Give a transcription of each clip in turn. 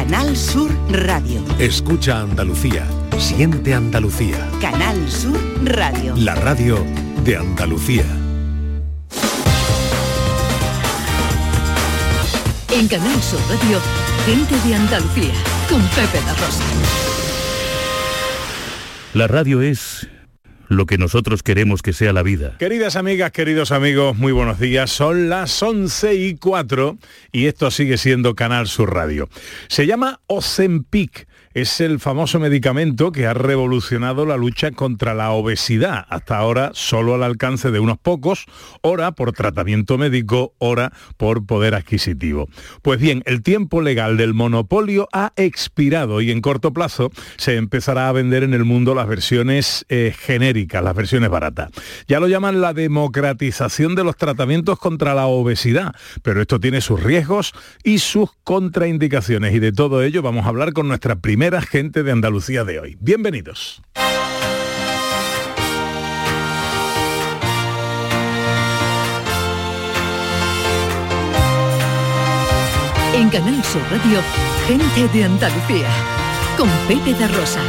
Canal Sur Radio. Escucha Andalucía, siente Andalucía. Canal Sur Radio. La radio de Andalucía. En Canal Sur Radio, gente de Andalucía, con Pepe da Rosa. La radio es lo que nosotros queremos que sea la vida. Queridas amigas, queridos amigos, muy buenos días. Son las 11:04 y esto sigue siendo Canal Sur Radio. Se llama Ozempic. Es el famoso medicamento que ha revolucionado la lucha contra la obesidad, hasta ahora solo al alcance de unos pocos, ora por tratamiento médico, ora por poder adquisitivo. Pues bien, el tiempo legal del monopolio ha expirado y en corto plazo se empezará a vender en el mundo las versiones genéricas, las versiones baratas. Ya lo llaman la democratización de los tratamientos contra la obesidad, pero esto tiene sus riesgos y sus contraindicaciones, y de todo ello vamos a hablar con nuestra primera gente de Andalucía de hoy. Bienvenidos. En Canal Sur Radio, gente de Andalucía, con Pepe da Rosa.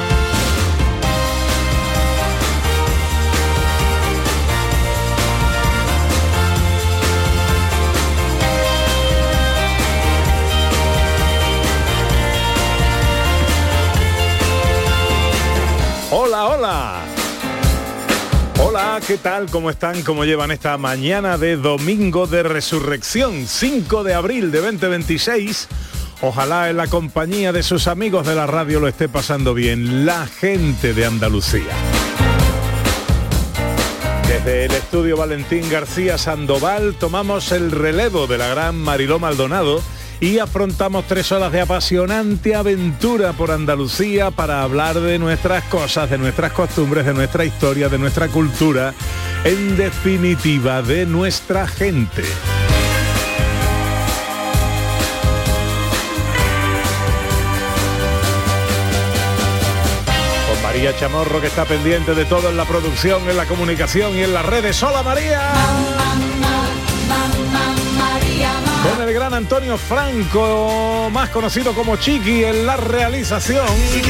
Hola, hola. Hola, ¿qué tal? ¿Cómo están? ¿Cómo llevan esta mañana de domingo de resurrección, 5 de abril de 2026? Ojalá en la compañía de sus amigos de la radio lo esté pasando bien, la gente de Andalucía. Desde el estudio Valentín García Sandoval tomamos el relevo de la gran Mariló Maldonado y afrontamos 3 horas de apasionante aventura por Andalucía para hablar de nuestras cosas, de nuestras costumbres, de nuestra historia, de nuestra cultura, en definitiva, de nuestra gente. Con María Chamorro, que está pendiente de todo en la producción, en la comunicación y en las redes. ¡Hola, María! Con el gran Antonio Franco, más conocido como Chiqui, en la realización.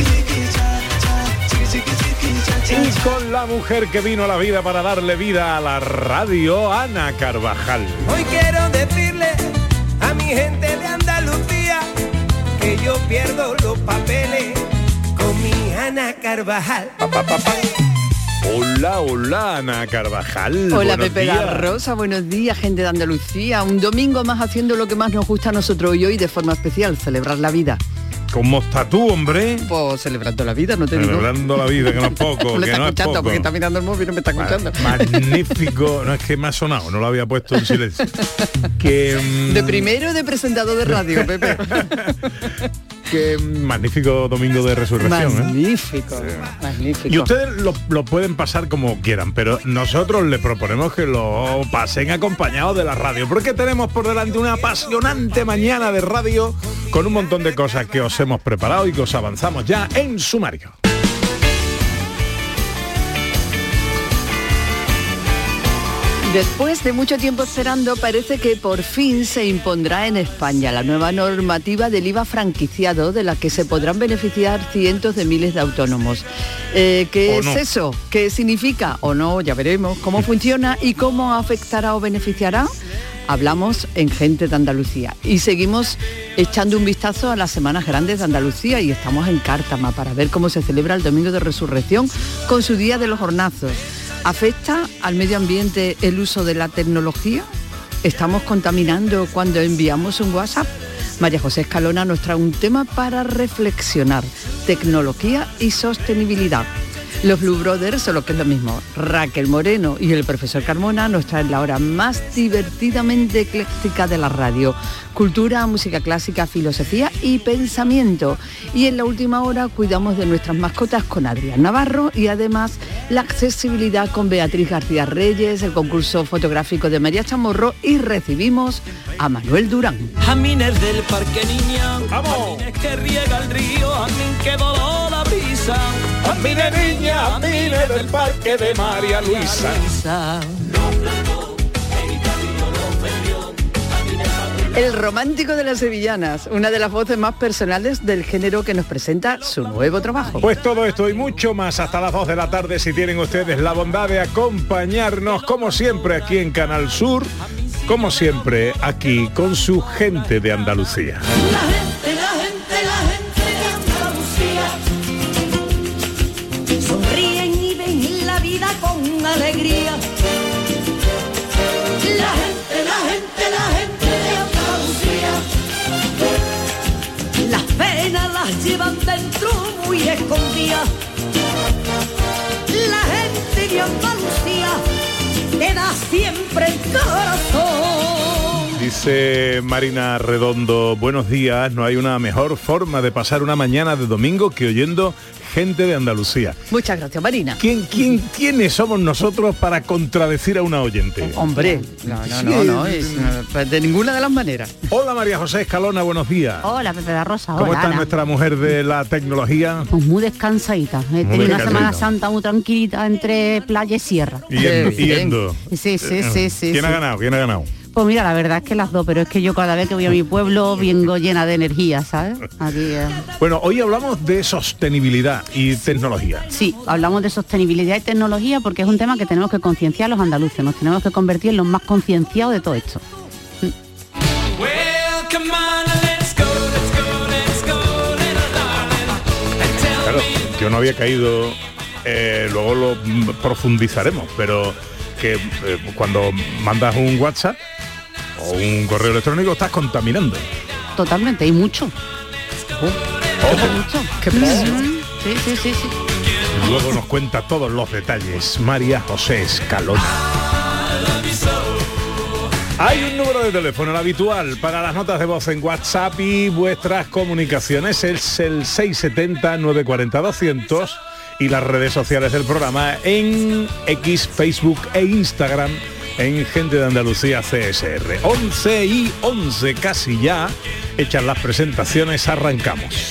Y con la mujer que vino a la vida para darle vida a la radio, Ana Carvajal. Hoy quiero decirle a mi gente de Andalucía que yo pierdo los papeles con mi Ana Carvajal. Hola, hola, Ana Carvajal. Hola, buenos Pepe días. da Rosa, buenos días, gente de Andalucía. Un domingo más haciendo lo que más nos gusta a nosotros y hoy de forma especial, celebrar la vida. ¿Cómo estás tú, hombre? Pues celebrando la vida, no te digo. Celebrando la vida, que no es poco. No me que está no es escuchando poco. porque está mirando el móvil y no me está escuchando. Magnífico. No, es que me ha sonado, no lo había puesto en silencio. Que, De primero de presentador de radio, Pepe. Qué magnífico domingo de resurrección. Magnífico, magnífico. Y ustedes lo pueden pasar como quieran, pero nosotros les proponemos que lo pasen acompañados de la radio, porque tenemos por delante una apasionante mañana de radio con un montón de cosas que os hemos preparado y que os avanzamos ya en sumario. Después de mucho tiempo esperando, parece que por fin se impondrá en España la nueva normativa del IVA franquiciado, de la que se podrán beneficiar cientos de miles de autónomos. ¿Qué es eso? ¿Qué significa? O no, ya veremos. ¿Cómo funciona y cómo afectará o beneficiará? Hablamos en Gente de Andalucía y seguimos echando un vistazo a las Semanas Grandes de Andalucía y estamos en Cártama para ver cómo se celebra el Domingo de Resurrección con su Día de los Hornazos. ¿Afecta al medio ambiente el uso de la tecnología? ¿Estamos contaminando cuando enviamos un WhatsApp? María José Escalona nos trae un tema para reflexionar: tecnología y sostenibilidad. Los Blue Brothers, o lo que es lo mismo, Raquel Moreno y el profesor Carmona, nos traen la hora más divertidamente ecléctica de la radio. Cultura, música clásica, filosofía y pensamiento. Y en la última hora cuidamos de nuestras mascotas con Adrián Navarro y además la accesibilidad con Beatriz García Reyes, el concurso fotográfico de María Chamorro y recibimos a Manuel Durán. Jamines del parque, niña. ¡Vamos! Jamines que riega el río, jamín que voló la brisa. Jamines, niña, jamines del parque de María Luisa. El romántico de las sevillanas, una de las voces más personales del género que nos presenta su nuevo trabajo. Pues todo esto y mucho más hasta las 2 de la tarde, si tienen ustedes la bondad de acompañarnos, como siempre, aquí en Canal Sur, como siempre, aquí con su gente de Andalucía. La gente de Andalucía sonríen y ven la vida con alegría. La gente de Andalucía, las penas las llevan dentro muy escondidas. La gente de Andalucía te da siempre el corazón. Dice Marina Redondo, buenos días, no hay una mejor forma de pasar una mañana de domingo que oyendo gente de Andalucía. Muchas gracias, Marina. ¿Quiénes somos nosotros para contradecir a una oyente? Hombre, no, de ninguna de las maneras. Hola María José Escalona, buenos días. Hola Pepe da Rosa. ¿Cómo hola, está Ana. nuestra mujer de la tecnología? Pues muy descansadita. He tenido una Semana Santa muy tranquilita entre playa y sierra. Yendo. Sí. ¿Quién ha ganado? Pues mira, la verdad es que las dos, pero es que yo cada vez que voy a mi pueblo vengo llena de energía, ¿sabes? Aquí, Bueno, hoy hablamos de sostenibilidad y tecnología. Sí, hablamos de sostenibilidad y tecnología porque es un tema que tenemos que concienciar los andaluces, nos tenemos que convertir en los más concienciados de todo esto. Claro, yo no había caído, luego lo profundizaremos, pero que cuando mandas un WhatsApp o un correo electrónico estás contaminando. Totalmente, y mucho. Mucho. ¿Qué pasa? Sí. Luego nos cuenta todos los detalles María José Escalona. Hay un número de teléfono, el habitual, para las notas de voz en WhatsApp y vuestras comunicaciones. Es el 670-940-200 y las redes sociales del programa en X, Facebook e Instagram en Gente de Andalucía CSR. 11:11 casi ya. Hechas las presentaciones, arrancamos.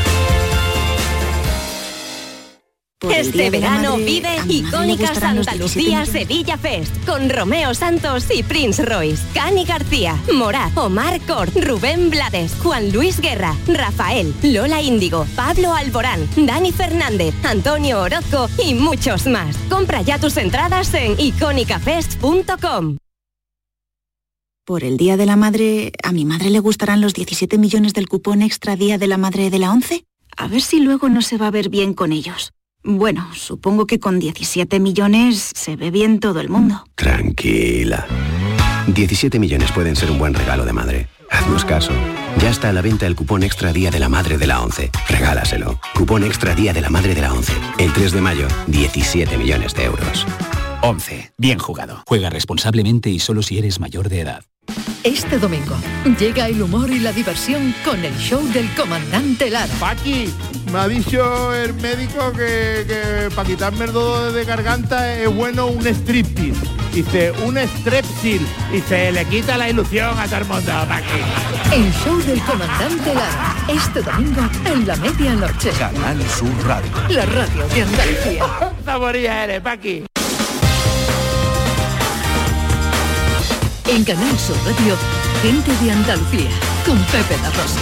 Este verano vive Icónicas Andalucía Sevilla Fest con Romeo Santos y Prince Royce, Cani García, Morat, Omar Cort, Rubén Blades, Juan Luis Guerra, Rafael, Lola Índigo, Pablo Alborán, Dani Fernández, Antonio Orozco y muchos más. Compra ya tus entradas en icónicafest.com. Por el Día de la Madre, ¿a mi madre le gustarán los 17 millones del cupón extra Día de la Madre de la 11? A ver si luego no se va a ver bien con ellos. Bueno, supongo que con 17 millones se ve bien todo el mundo. Tranquila. 17 millones pueden ser un buen regalo de madre. Haznos caso. Ya está a la venta el cupón extra Día de la Madre de la 11. Regálaselo. Cupón extra Día de la Madre de la 11. El 3 de mayo, 17 millones de euros. 11. Bien jugado. Juega responsablemente y solo si eres mayor de edad. Este domingo llega el humor y la diversión con el show del comandante Lara. Paqui, me ha dicho el médico que para quitarme el dolor de garganta es bueno un striptease. Dice, un strepsil. Y se le quita la ilusión a todo el mundo, Paqui. El show del comandante Lara. Este domingo en la medianoche. Canal Sur Radio. La radio de Andalucía. Saboría eres, Paqui. En Canal Sur Radio, Gente de Andalucía, con Pepe da Rosa.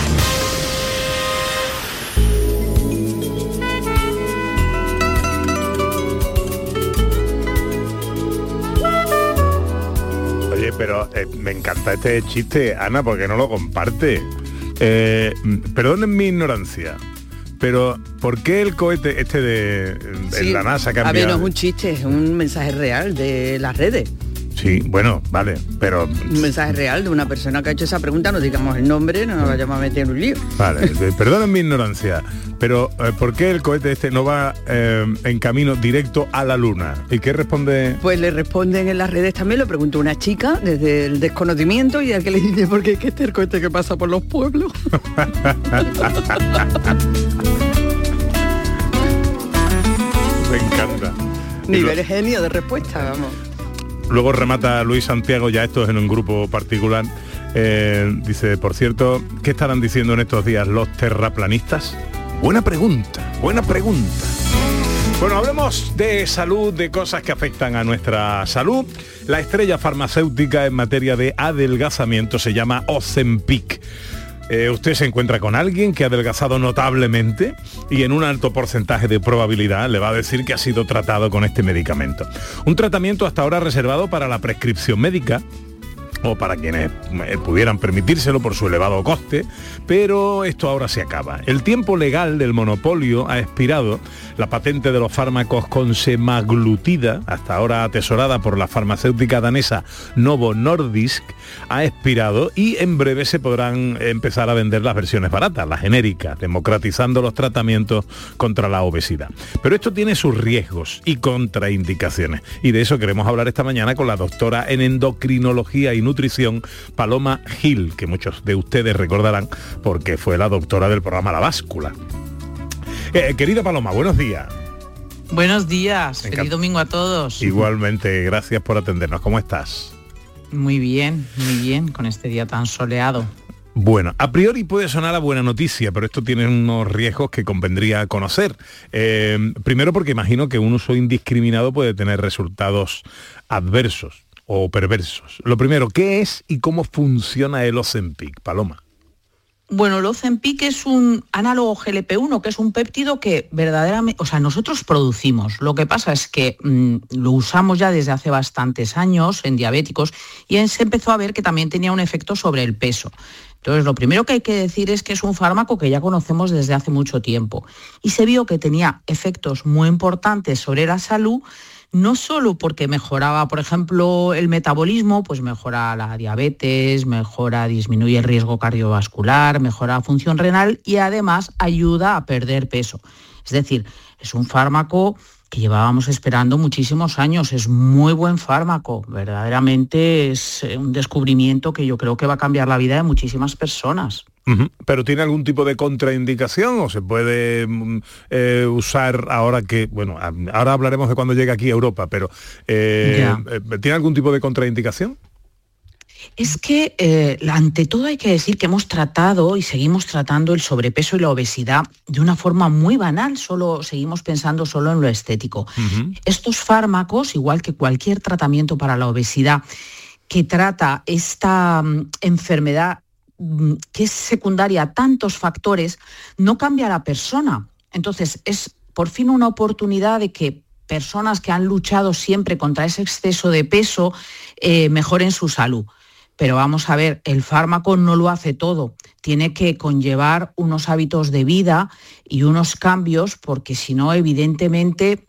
Oye, pero me encanta este chiste, Ana, porque no lo comparte. Perdonen mi ignorancia, pero ¿por qué el cohete este de la NASA que ha enviado? A ver, no es un chiste, es un mensaje real de las redes. Sí, bueno, vale, pero... Un mensaje real de una persona que ha hecho esa pregunta, no digamos el nombre, no nos vayamos a meter en un lío. Vale, perdonen mi ignorancia, pero ¿por qué el cohete este no va en camino directo a la Luna? ¿Y qué responde? Pues le responden en las redes también, lo preguntó una chica desde el desconocimiento y al que le dice, porque es que este es el cohete que pasa por los pueblos. Me encanta. Nivel genio de respuesta, vamos. Luego remata Luis Santiago, ya esto es en un grupo particular, dice, por cierto, ¿qué estarán diciendo en estos días los terraplanistas? Buena pregunta, buena pregunta. Bueno, hablemos de salud, de cosas que afectan a nuestra salud. La estrella farmacéutica en materia de adelgazamiento se llama Ozempic. Usted se encuentra con alguien que ha adelgazado notablemente y en un alto porcentaje de probabilidad le va a decir que ha sido tratado con este medicamento. Un tratamiento hasta ahora reservado para la prescripción médica o para quienes pudieran permitírselo por su elevado coste, pero esto ahora se acaba. El tiempo legal del monopolio ha expirado. La patente de los fármacos con semaglutida, hasta ahora atesorada por la farmacéutica danesa Novo Nordisk, ha expirado y en breve se podrán empezar a vender las versiones baratas, las genéricas, democratizando los tratamientos contra la obesidad. Pero esto tiene sus riesgos y contraindicaciones, y de eso queremos hablar esta mañana con la doctora en endocrinología y nutrición, Paloma Gil, que muchos de ustedes recordarán porque fue la doctora del programa La Báscula. Querida Paloma, buenos días. Buenos días, feliz domingo a todos. Igualmente, gracias por atendernos. ¿Cómo estás? Muy bien, con este día tan soleado. Bueno, a priori puede sonar a buena noticia, pero esto tiene unos riesgos que convendría conocer. Primero porque imagino que un uso indiscriminado puede tener resultados adversos o perversos. Lo primero, ¿qué es y cómo funciona el Ozempic, Paloma? Bueno, el Ozempic es un análogo GLP-1, que es un péptido que verdaderamente, nosotros producimos. Lo que pasa es que lo usamos ya desde hace bastantes años en diabéticos y se empezó a ver que también tenía un efecto sobre el peso. Entonces, lo primero que hay que decir es que es un fármaco que ya conocemos desde hace mucho tiempo y se vio que tenía efectos muy importantes sobre la salud, no solo porque mejoraba, por ejemplo, el metabolismo, pues mejora la diabetes, disminuye el riesgo cardiovascular, mejora la función renal y además ayuda a perder peso. Es decir, es un fármaco que llevábamos esperando muchísimos años, es muy buen fármaco, verdaderamente es un descubrimiento que yo creo que va a cambiar la vida de muchísimas personas. ¿Pero tiene algún tipo de contraindicación o se puede usar ahora que, bueno, ahora hablaremos de cuando llegue aquí a Europa, pero ¿tiene algún tipo de contraindicación? Es que ante todo hay que decir que hemos tratado y seguimos tratando el sobrepeso y la obesidad de una forma muy banal, seguimos pensando solo en lo estético. Estos fármacos, igual que cualquier tratamiento para la obesidad que trata esta enfermedad que es secundaria a tantos factores, no cambia a la persona. Entonces es por fin una oportunidad de que personas que han luchado siempre contra ese exceso de peso mejoren su salud. Pero vamos a ver, el fármaco no lo hace todo, tiene que conllevar unos hábitos de vida y unos cambios, porque si no, evidentemente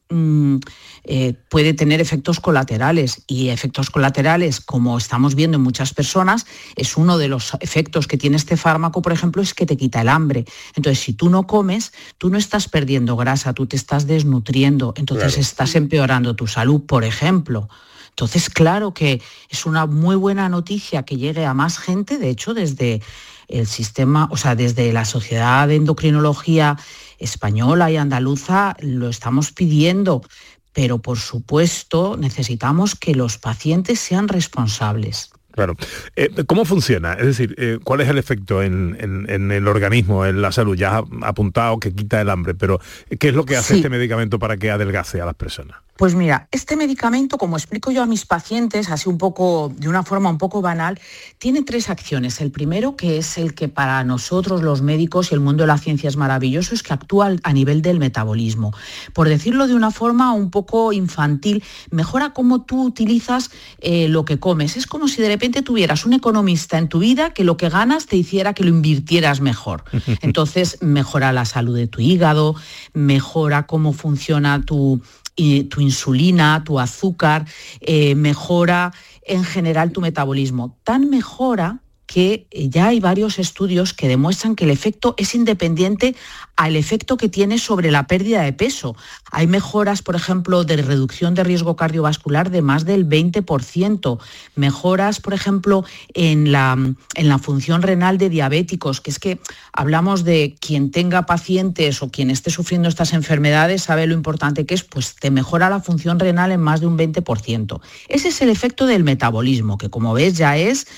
puede tener efectos colaterales. Y efectos colaterales, como estamos viendo en muchas personas, es uno de los efectos que tiene este fármaco, por ejemplo, es que te quita el hambre. Entonces, si tú no comes, tú no estás perdiendo grasa, tú te estás desnutriendo, entonces estás empeorando tu salud, por ejemplo. Entonces, claro que es una muy buena noticia que llegue a más gente. De hecho, desde el sistema, desde la Sociedad de Endocrinología Española y Andaluza lo estamos pidiendo, pero por supuesto necesitamos que los pacientes sean responsables. Claro. ¿Cómo funciona? Es decir, ¿cuál es el efecto en el organismo, en la salud? Ya has apuntado que quita el hambre, pero ¿qué es lo que hace este medicamento para que adelgace a las personas? Pues mira, este medicamento, como explico yo a mis pacientes, así de una forma un poco banal, tiene 3 acciones. El primero, que es el que para nosotros los médicos y el mundo de la ciencia es maravilloso, es que actúa a nivel del metabolismo. Por decirlo de una forma un poco infantil, mejora cómo tú utilizas lo que comes. Es como si de repente tuvieras un economista en tu vida que lo que ganas te hiciera que lo invirtieras mejor. Entonces mejora la salud de tu hígado, mejora cómo funciona tu insulina, tu azúcar, mejora en general tu metabolismo. Tan mejora que ya hay varios estudios que demuestran que el efecto es independiente al efecto que tiene sobre la pérdida de peso. Hay mejoras, por ejemplo, de reducción de riesgo cardiovascular de más del 20%. Mejoras, por ejemplo, en la función renal de diabéticos, que es que hablamos de quien tenga pacientes o quien esté sufriendo estas enfermedades, sabe lo importante que es, pues te mejora la función renal en más de un 20%. Ese es el efecto del metabolismo, que como ves ya es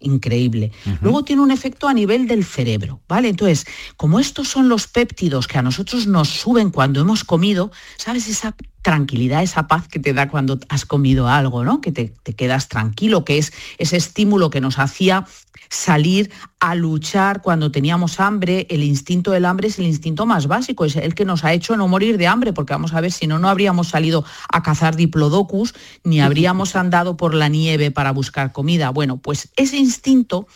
increíble. Luego tiene un efecto a nivel del cerebro, ¿vale? Entonces, como estos son los péptidos que a nosotros nos suben cuando hemos comido, ¿sabes? Esa tranquilidad, esa paz que te da cuando has comido algo, ¿no? Que te quedas tranquilo, que es ese estímulo que nos hacía salir a luchar cuando teníamos hambre. El instinto del hambre es el instinto más básico, es el que nos ha hecho no morir de hambre, porque vamos a ver, si no, no habríamos salido a cazar diplodocus, ni habríamos andado por la nieve para buscar comida. Bueno, pues ese instinto,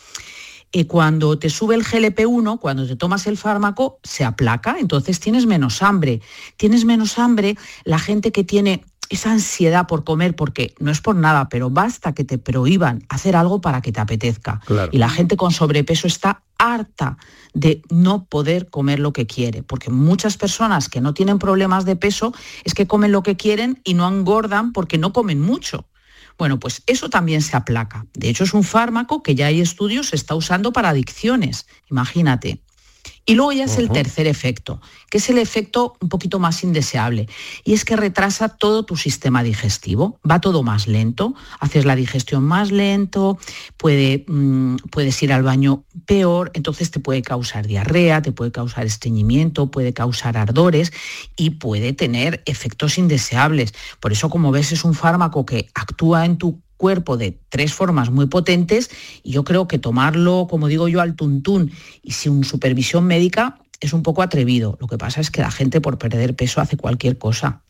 cuando te sube el GLP-1, cuando te tomas el fármaco, se aplaca, entonces tienes menos hambre. Tienes menos hambre, la gente que tiene esa ansiedad por comer, porque no es por nada, pero basta que te prohíban hacer algo para que te apetezca. Claro. Y la gente con sobrepeso está harta de no poder comer lo que quiere, porque muchas personas que no tienen problemas de peso es que comen lo que quieren y no engordan porque no comen mucho. Bueno, pues eso también se aplaca. De hecho, es un fármaco que ya hay estudios, se está usando para adicciones, imagínate. Y luego ya es el tercer efecto, que es el efecto un poquito más indeseable, y es que retrasa todo tu sistema digestivo, va todo más lento, haces la digestión más lento, puedes ir al baño peor, entonces te puede causar diarrea, te puede causar estreñimiento, puede causar ardores y puede tener efectos indeseables. Por eso, como ves, es un fármaco que actúa en tu cuerpo de 3 formas muy potentes, y yo creo que tomarlo, como digo yo, al tuntún y sin supervisión médica es un poco atrevido. Lo que pasa es que la gente, por perder peso, hace cualquier cosa.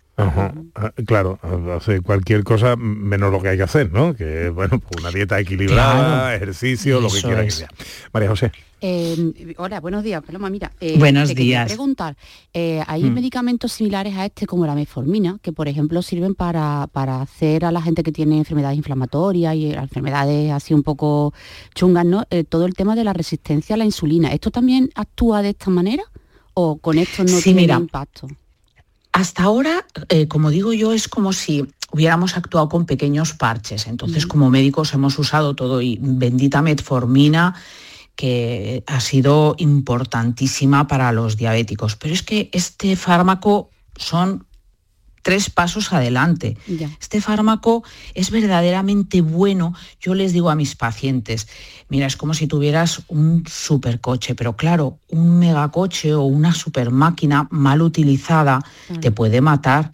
Claro, hace cualquier cosa menos lo que hay que hacer, ¿no? Que, bueno, pues una dieta equilibrada, claro, ejercicio, lo que quiera que sea. María José. Hola, buenos días, Paloma. Mira, buenos te días. Quería preguntar, hay medicamentos similares a este, como la metformina, que por ejemplo sirven para hacer a la gente que tiene enfermedades inflamatorias y enfermedades así un poco chungas, ¿no? Todo el tema de la resistencia a la insulina. ¿Esto también actúa de esta manera o con esto no tiene impacto? Hasta ahora, como digo yo, es como si hubiéramos actuado con pequeños parches. Entonces, como médicos hemos usado todo, y bendita metformina, que ha sido importantísima para los diabéticos. Pero es que este fármaco son 3 pasos adelante. Ya. Este fármaco es verdaderamente bueno. Yo les digo a mis pacientes, mira, es como si tuvieras un supercoche, pero claro, un megacoche o una supermáquina mal utilizada te puede matar.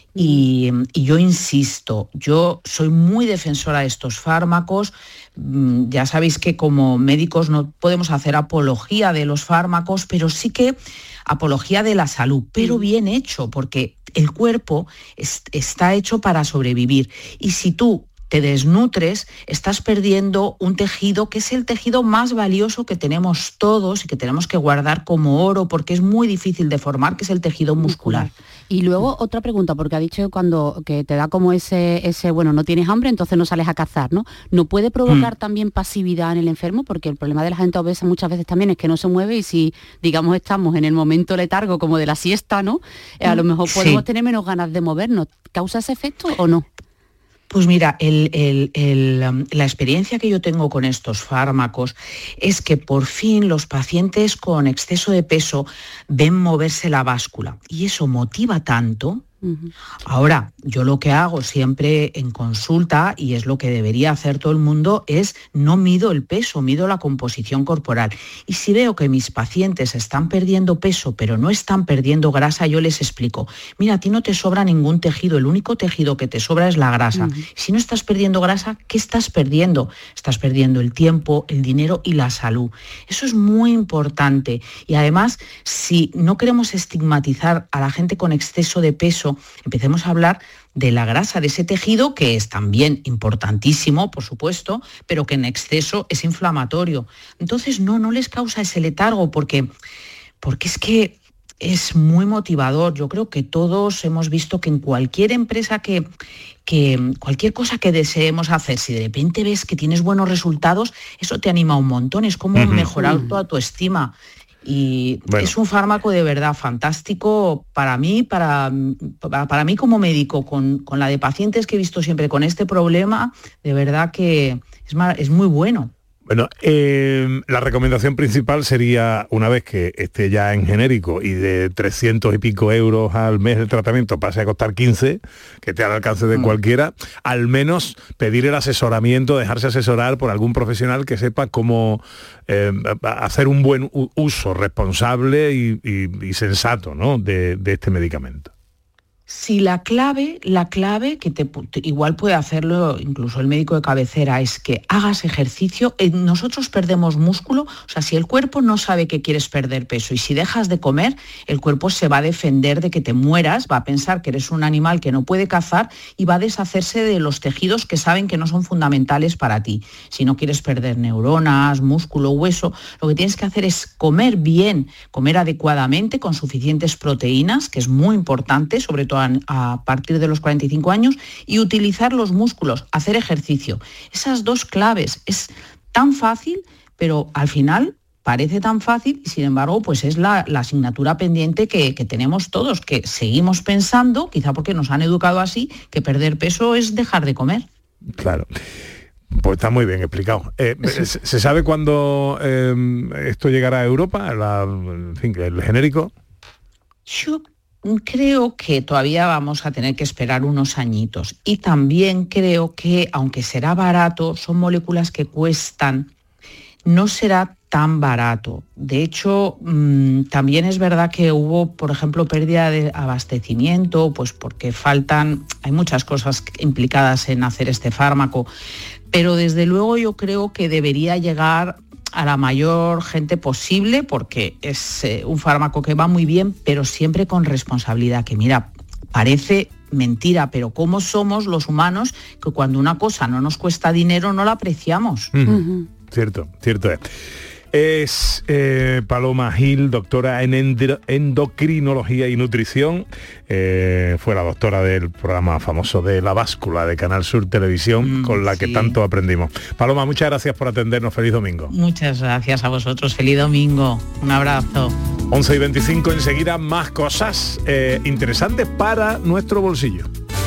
Y yo insisto, yo soy muy defensora de estos fármacos. Ya sabéis que como médicos no podemos hacer apología de los fármacos, pero sí que apología de la salud, pero bien hecho, porque el cuerpo está hecho para sobrevivir. Y si tú te desnutres, estás perdiendo un tejido que es el tejido más valioso que tenemos todos y que tenemos que guardar como oro, porque es muy difícil de formar, que es el tejido muscular. Y luego otra pregunta, porque ha dicho que te da como ese bueno, no tienes hambre, entonces no sales a cazar, ¿no? ¿No puede provocar también pasividad en el enfermo? Porque el problema de la gente obesa muchas veces también es que no se mueve, y si, digamos, estamos en el momento letargo como de la siesta, ¿no? A lo mejor podemos tener menos ganas de movernos. ¿Causa ese efecto o no? Pues mira, la experiencia que yo tengo con estos fármacos es que por fin los pacientes con exceso de peso ven moverse la báscula, y eso motiva tanto. Ahora, yo lo que hago siempre en consulta, y es lo que debería hacer todo el mundo, es no mido el peso, mido la composición corporal. Y si veo que mis pacientes están perdiendo peso, pero no están perdiendo grasa, yo les explico, mira, a ti no te sobra ningún tejido, el único tejido que te sobra es la grasa. Si no estás perdiendo grasa, ¿qué estás perdiendo? Estás perdiendo el tiempo, el dinero y la salud. Eso es muy importante. Y además, si no queremos estigmatizar a la gente con exceso de peso, empecemos a hablar de la grasa, de ese tejido que es también importantísimo, por supuesto, pero que en exceso es inflamatorio. Entonces no les causa ese letargo, porque es que es muy motivador. Yo creo que todos hemos visto que en cualquier empresa que cualquier cosa que deseemos hacer, si de repente ves que tienes buenos resultados, eso te anima un montón, es como mejorar tu autoestima. Y es un fármaco de verdad fantástico para mí como médico, con la de pacientes que he visto siempre con este problema, de verdad que es muy bueno. Bueno, la recomendación principal sería, una vez que esté ya en genérico y de 300 y pico euros al mes el tratamiento pase a costar 15, que esté al alcance de cualquiera, al menos pedir el asesoramiento, dejarse asesorar por algún profesional que sepa cómo hacer un buen uso responsable y sensato, ¿no?, de este medicamento. Si la clave que igual puede hacerlo incluso el médico de cabecera, es que hagas ejercicio. Nosotros perdemos músculo, o sea, si el cuerpo no sabe que quieres perder peso y si dejas de comer, el cuerpo se va a defender de que te mueras, va a pensar que eres un animal que no puede cazar y va a deshacerse de los tejidos que saben que no son fundamentales para ti. Si no quieres perder neuronas, músculo, hueso, lo que tienes que hacer es comer bien, comer adecuadamente, con suficientes proteínas, que es muy importante, sobre todo a partir de los 45 años, y utilizar los músculos, hacer ejercicio. Esas dos claves. Es tan fácil, pero al final parece tan fácil y sin embargo pues es la asignatura pendiente que tenemos todos, que seguimos pensando, quizá porque nos han educado así, que perder peso es dejar de comer. Claro. Pues está muy bien explicado. ¿Se sabe cuándo esto llegará a Europa, el genérico? Yo creo que todavía vamos a tener que esperar unos añitos, y también creo que, aunque será barato, son moléculas que cuestan, no será tan barato. De hecho, también es verdad que hubo, por ejemplo, pérdida de abastecimiento, pues porque hay muchas cosas implicadas en hacer este fármaco, pero desde luego yo creo que debería llegar a la mayor gente posible, porque es un fármaco que va muy bien, pero siempre con responsabilidad, que mira, parece mentira, pero cómo somos los humanos, que cuando una cosa no nos cuesta dinero no la apreciamos. Cierto es. Es Paloma Gil, doctora en endocrinología y nutrición. Fue la doctora del programa famoso de La Báscula de Canal Sur Televisión, con la que tanto aprendimos. Paloma, muchas gracias por atendernos. Feliz domingo. Muchas gracias a vosotros. Feliz domingo. Un abrazo. 11:25, enseguida más cosas interesantes para nuestro bolsillo.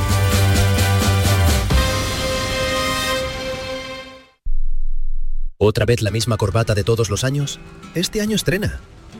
¿Otra vez la misma corbata de todos los años? Este año estrena.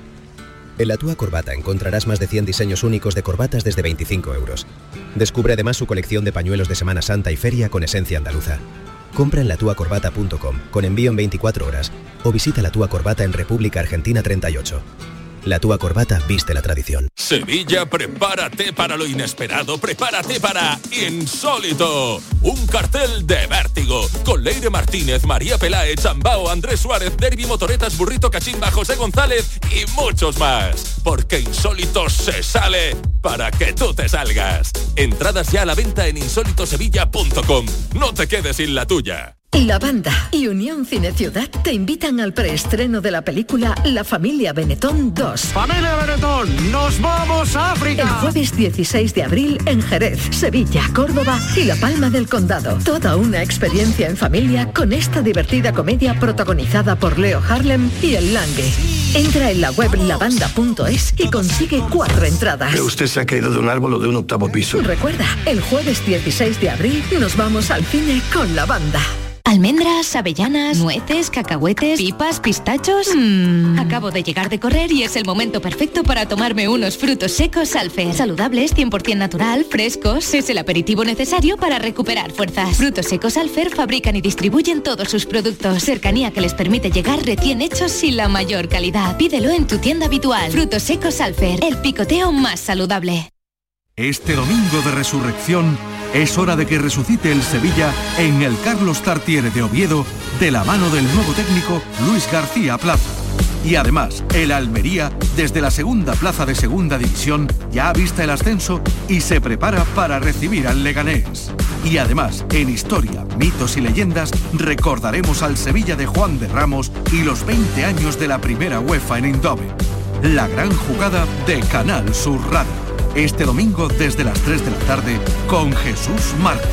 En La Túa Corbata encontrarás más de 100 diseños únicos de corbatas desde 25 euros. Descubre además su colección de pañuelos de Semana Santa y feria con esencia andaluza. Compra en latuacorbata.com con envío en 24 horas o visita La Túa Corbata en República Argentina 38. La Túa Corbata viste la tradición. Sevilla, prepárate para lo inesperado, prepárate para Insólito. Un cartel de vértigo, con Leire Martínez, María Peláez, Chambao, Andrés Suárez, Derby, Motoretas, Burrito, Cachimba, José González y muchos más. Porque Insólito se sale para que tú te salgas. Entradas ya a la venta en insólitosevilla.com. No te quedes sin la tuya. La Banda y Unión Cine Ciudad te invitan al preestreno de la película La Familia Benetton 2. ¡Familia Benetton! ¡Nos vamos a África! El jueves 16 de abril en Jerez, Sevilla, Córdoba y La Palma del Condado. Toda una experiencia en familia con esta divertida comedia protagonizada por Leo Harlem y El Langue. Entra en la web lavanda.es y consigue 4 entradas. ¿Pero usted se ha caído de un árbol o de un octavo piso? Recuerda, el jueves 16 de abril nos vamos al cine con La Banda. Almendras, avellanas, nueces, cacahuetes, pipas, pistachos. Acabo de llegar de correr y es el momento perfecto para tomarme unos frutos secos Alfer. Saludables, 100% natural, frescos. Es el aperitivo necesario para recuperar fuerzas. Frutos secos Alfer fabrican y distribuyen todos sus productos. Cercanía que les permite llegar recién hechos y la mayor calidad. Pídelo en tu tienda habitual. Frutos secos Alfer, el picoteo más saludable. Este domingo de resurrección es hora de que resucite el Sevilla en el Carlos Tartiere de Oviedo, de la mano del nuevo técnico Luis García Plaza. Y además, el Almería, desde la segunda plaza de segunda división, ya avista el ascenso y se prepara para recibir al Leganés. Y además, en Historia, Mitos y Leyendas, recordaremos al Sevilla de Juan de Ramos y los 20 años de la primera UEFA en Eindhoven. La gran jugada de Canal Sur Radio. Este domingo desde las 3 de la tarde con Jesús Márquez.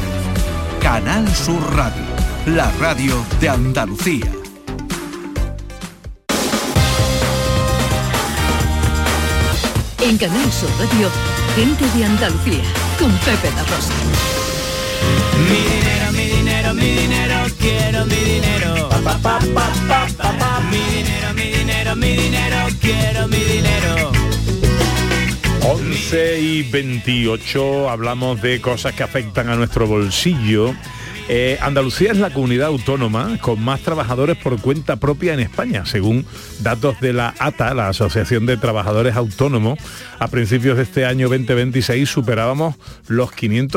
Canal Sur Radio, la radio de Andalucía. En Canal Sur Radio, gente de Andalucía, con Pepe da Rosa. Mi dinero dinero, mi dinero, quiero mi dinero. Pa, pa, pa, pa, pa, pa, pa. Mi dinero, mi dinero, mi dinero, quiero mi dinero. 11:28, hablamos de cosas que afectan a nuestro bolsillo. Andalucía es la comunidad autónoma con más trabajadores por cuenta propia en España, según datos de la ATA, la Asociación de Trabajadores Autónomos. A principios de este año 2026 superábamos los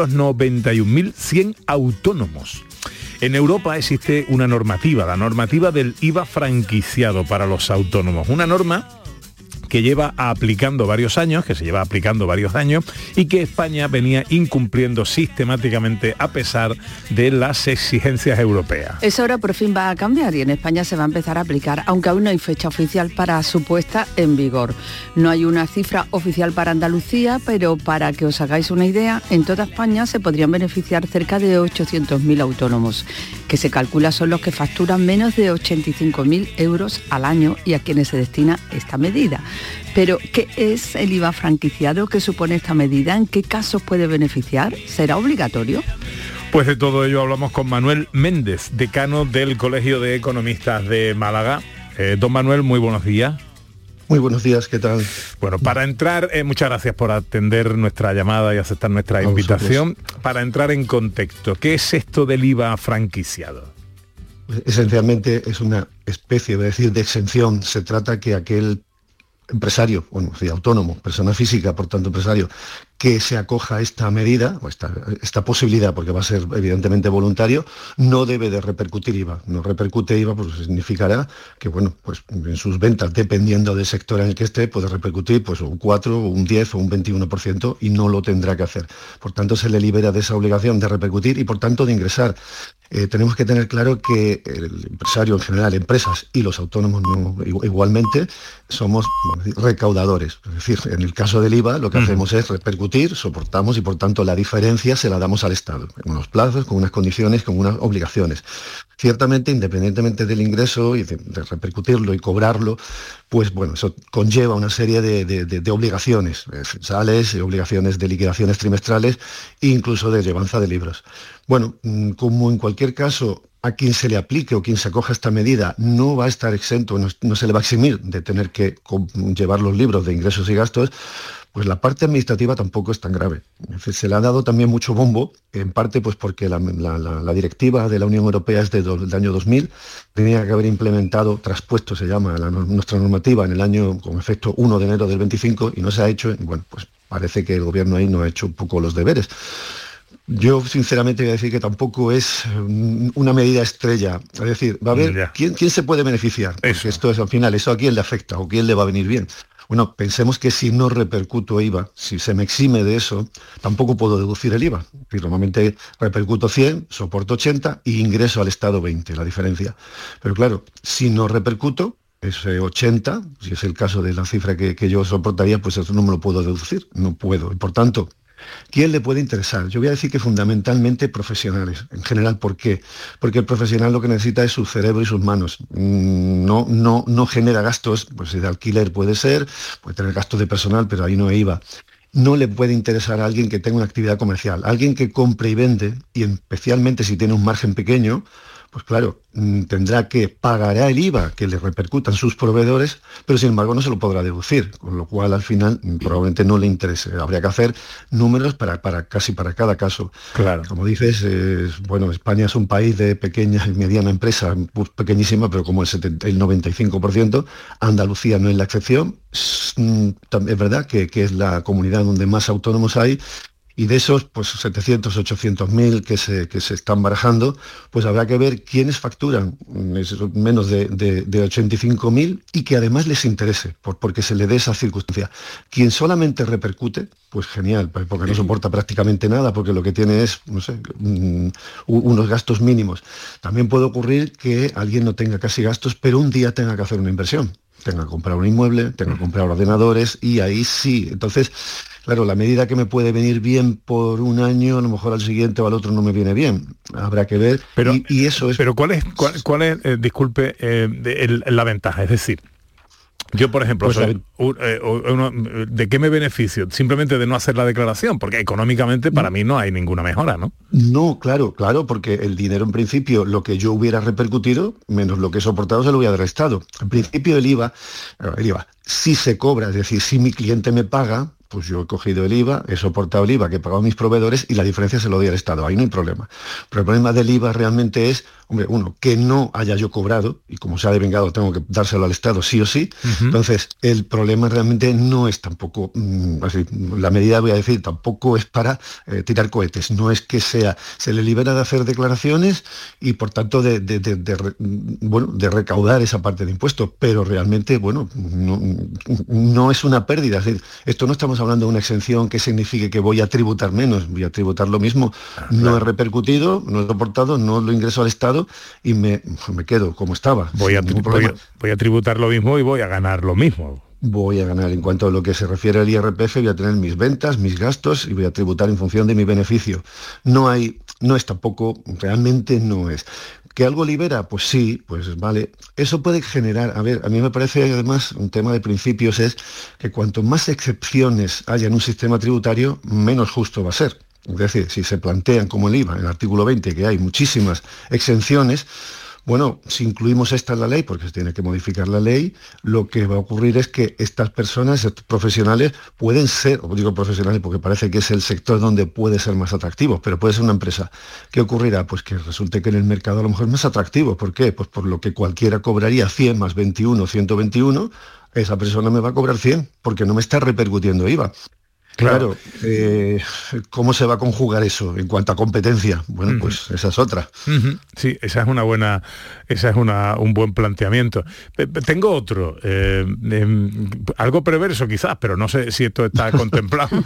591.100 autónomos. En Europa existe una normativa, la normativa del IVA franquiciado para los autónomos, una norma que se lleva aplicando varios años y que España venía incumpliendo sistemáticamente a pesar de las exigencias europeas. Eso ahora por fin va a cambiar y en España se va a empezar a aplicar, aunque aún no hay fecha oficial para su puesta en vigor. No hay una cifra oficial para Andalucía, pero para que os hagáis una idea, en toda España se podrían beneficiar cerca de 800.000 autónomos, que se calcula son los que facturan menos de 85.000 euros al año y a quienes se destina esta medida. Pero, ¿qué es el IVA franquiciado? ¿Qué supone esta medida? ¿En qué casos puede beneficiar? ¿Será obligatorio? Pues de todo ello hablamos con Manuel Méndez, decano del Colegio de Economistas de Málaga. Don Manuel, muy buenos días. Muy buenos días, ¿qué tal? Bueno, para entrar, muchas gracias por atender nuestra llamada y aceptar nuestra invitación. Para entrar en contexto, ¿qué es esto del IVA franquiciado? Esencialmente es una especie, de exención. Se trata que aquel empresario, autónomo, persona física, por tanto empresario, que se acoja a esta medida, o esta posibilidad, porque va a ser evidentemente voluntario, no debe de repercutir IVA. No repercute IVA, pues significará que, pues en sus ventas, dependiendo del sector en el que esté, puede repercutir pues un 4, un 10 o un 21% y no lo tendrá que hacer. Por tanto, se le libera de esa obligación de repercutir y, por tanto, de ingresar. Tenemos que tener claro que el empresario en general, empresas y los autónomos igualmente, somos recaudadores. Es decir, en el caso del IVA lo que hacemos es repercutir, soportamos y por tanto la diferencia se la damos al Estado, con unos plazos, con unas condiciones, con unas obligaciones. Ciertamente, independientemente del ingreso y de repercutirlo y cobrarlo, pues eso conlleva una serie de obligaciones censales, obligaciones de liquidaciones trimestrales e incluso de llevanza de libros. Bueno, como en cualquier caso, a quien se le aplique o quien se acoja a esta medida no va a estar exento, no se le va a eximir de tener que llevar los libros de ingresos y gastos, pues la parte administrativa tampoco es tan grave. Se le ha dado también mucho bombo, en parte pues porque la directiva de la Unión Europea es del año 2000, tenía que haber implementado, traspuesto se llama, nuestra normativa en el año con efecto 1 de enero del 25 y no se ha hecho, pues parece que el gobierno ahí no ha hecho un poco los deberes. Yo sinceramente voy a decir que tampoco es una medida estrella. Es decir, va a haber quién se puede beneficiar. Porque esto es al final, eso a quién le afecta o quién le va a venir bien. Bueno, pensemos que si no repercuto IVA, si se me exime de eso, tampoco puedo deducir el IVA. Normalmente repercuto 100, soporto 80 y ingreso al Estado 20, la diferencia. Pero claro, si no repercuto, ese 80, si es el caso de la cifra que yo soportaría, pues eso no me lo puedo deducir, no puedo. Y por tanto, ¿quién le puede interesar? Yo voy a decir que fundamentalmente profesionales. En general, ¿por qué? Porque el profesional lo que necesita es su cerebro y sus manos. No genera gastos, pues de alquiler puede ser, puede tener gastos de personal, pero ahí no hay IVA. No le puede interesar a alguien que tenga una actividad comercial. Alguien que compre y vende, y especialmente si tiene un margen pequeño, pues claro, tendrá que pagará el IVA que le repercutan sus proveedores, pero sin embargo no se lo podrá deducir, con lo cual al final probablemente no le interese. Habría que hacer números para casi para cada caso. Claro. Como dices, España es un país de pequeña y mediana empresa, pequeñísima, pero como el 95%, Andalucía no es la excepción. Es verdad que es la comunidad donde más autónomos hay, y de esos, pues 700, 800.000 que se están barajando, pues habrá que ver quiénes facturan menos de 85.000 y que además les interese, porque se le dé esa circunstancia. Quien solamente repercute, pues genial, porque no soporta prácticamente nada, porque lo que tiene es, unos gastos mínimos. También puede ocurrir que alguien no tenga casi gastos, pero un día tenga que hacer una inversión. Tenga que comprar un inmueble, tenga que comprar ordenadores, y ahí sí. Entonces, claro, la medida que me puede venir bien por un año, a lo mejor al siguiente o al otro no me viene bien. Habrá que ver. Pero, y eso es. Pero ¿cuál es disculpe, la ventaja? Es decir, Yo, por ejemplo, Pues, ¿de qué me beneficio? Simplemente de no hacer la declaración, porque económicamente para mí no hay ninguna mejora, ¿no? No, claro, porque el dinero en principio, lo que yo hubiera repercutido, menos lo que he soportado, se lo hubiera restado. En principio el IVA, si se cobra, es decir, si mi cliente me paga, pues yo he cogido el IVA, he soportado el IVA que he pagado a mis proveedores y la diferencia se lo doy al Estado, ahí no hay problema. Pero el problema del IVA realmente es, uno, que no haya yo cobrado, y como se ha devengado tengo que dárselo al Estado sí o sí. Entonces, el problema realmente no es tampoco, así, la medida, voy a decir, tampoco es para tirar cohetes, no es que se le libera de hacer declaraciones y por tanto de recaudar esa parte de impuestos, pero realmente, no es una pérdida, es decir, esto no estamos hablando de una exención que signifique que voy a tributar menos, voy a tributar lo mismo, no he repercutido, no he soportado, no lo ingreso al Estado y me quedo como estaba. Voy a tributar lo mismo y voy a ganar lo mismo. Voy a ganar en cuanto a lo que se refiere al IRPF, voy a tener mis ventas, mis gastos y voy a tributar en función de mi beneficio. No es tampoco, realmente no es. ¿Que algo libera? Pues sí, pues vale. Eso puede generar, a mí me parece además un tema de principios es que cuanto más excepciones haya en un sistema tributario, menos justo va a ser. Es decir, si se plantean como el IVA, en el artículo 20, que hay muchísimas exenciones, si incluimos esta en la ley, porque se tiene que modificar la ley, lo que va a ocurrir es que estas personas, estos profesionales, pueden ser, os digo profesionales porque parece que es el sector donde puede ser más atractivo, pero puede ser una empresa. ¿Qué ocurrirá? Pues que resulte que en el mercado a lo mejor es más atractivo. ¿Por qué? Pues por lo que cualquiera cobraría 100 más 21, 121, esa persona me va a cobrar 100, porque no me está repercutiendo IVA. Claro, ¿cómo se va a conjugar eso en cuanto a competencia? Bueno, pues esa es otra. Sí, esa es un buen planteamiento. Tengo otro, algo perverso quizás, pero no sé si esto está contemplado.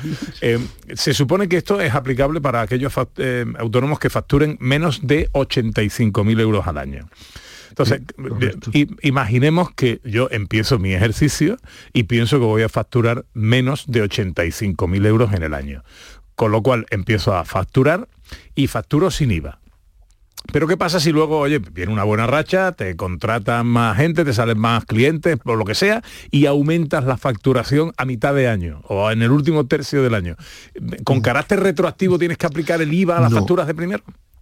Se supone que esto es aplicable para aquellos autónomos que facturen menos de 85.000 euros al año. Entonces, imaginemos que yo empiezo mi ejercicio y pienso que voy a facturar menos de 85.000 euros en el año. Con lo cual empiezo a facturar y facturo sin IVA. Pero ¿qué pasa si luego, viene una buena racha, te contratan más gente, te salen más clientes, o lo que sea, y aumentas la facturación a mitad de año o en el último tercio del año? ¿Con carácter retroactivo tienes que aplicar el IVA a las facturas de primero?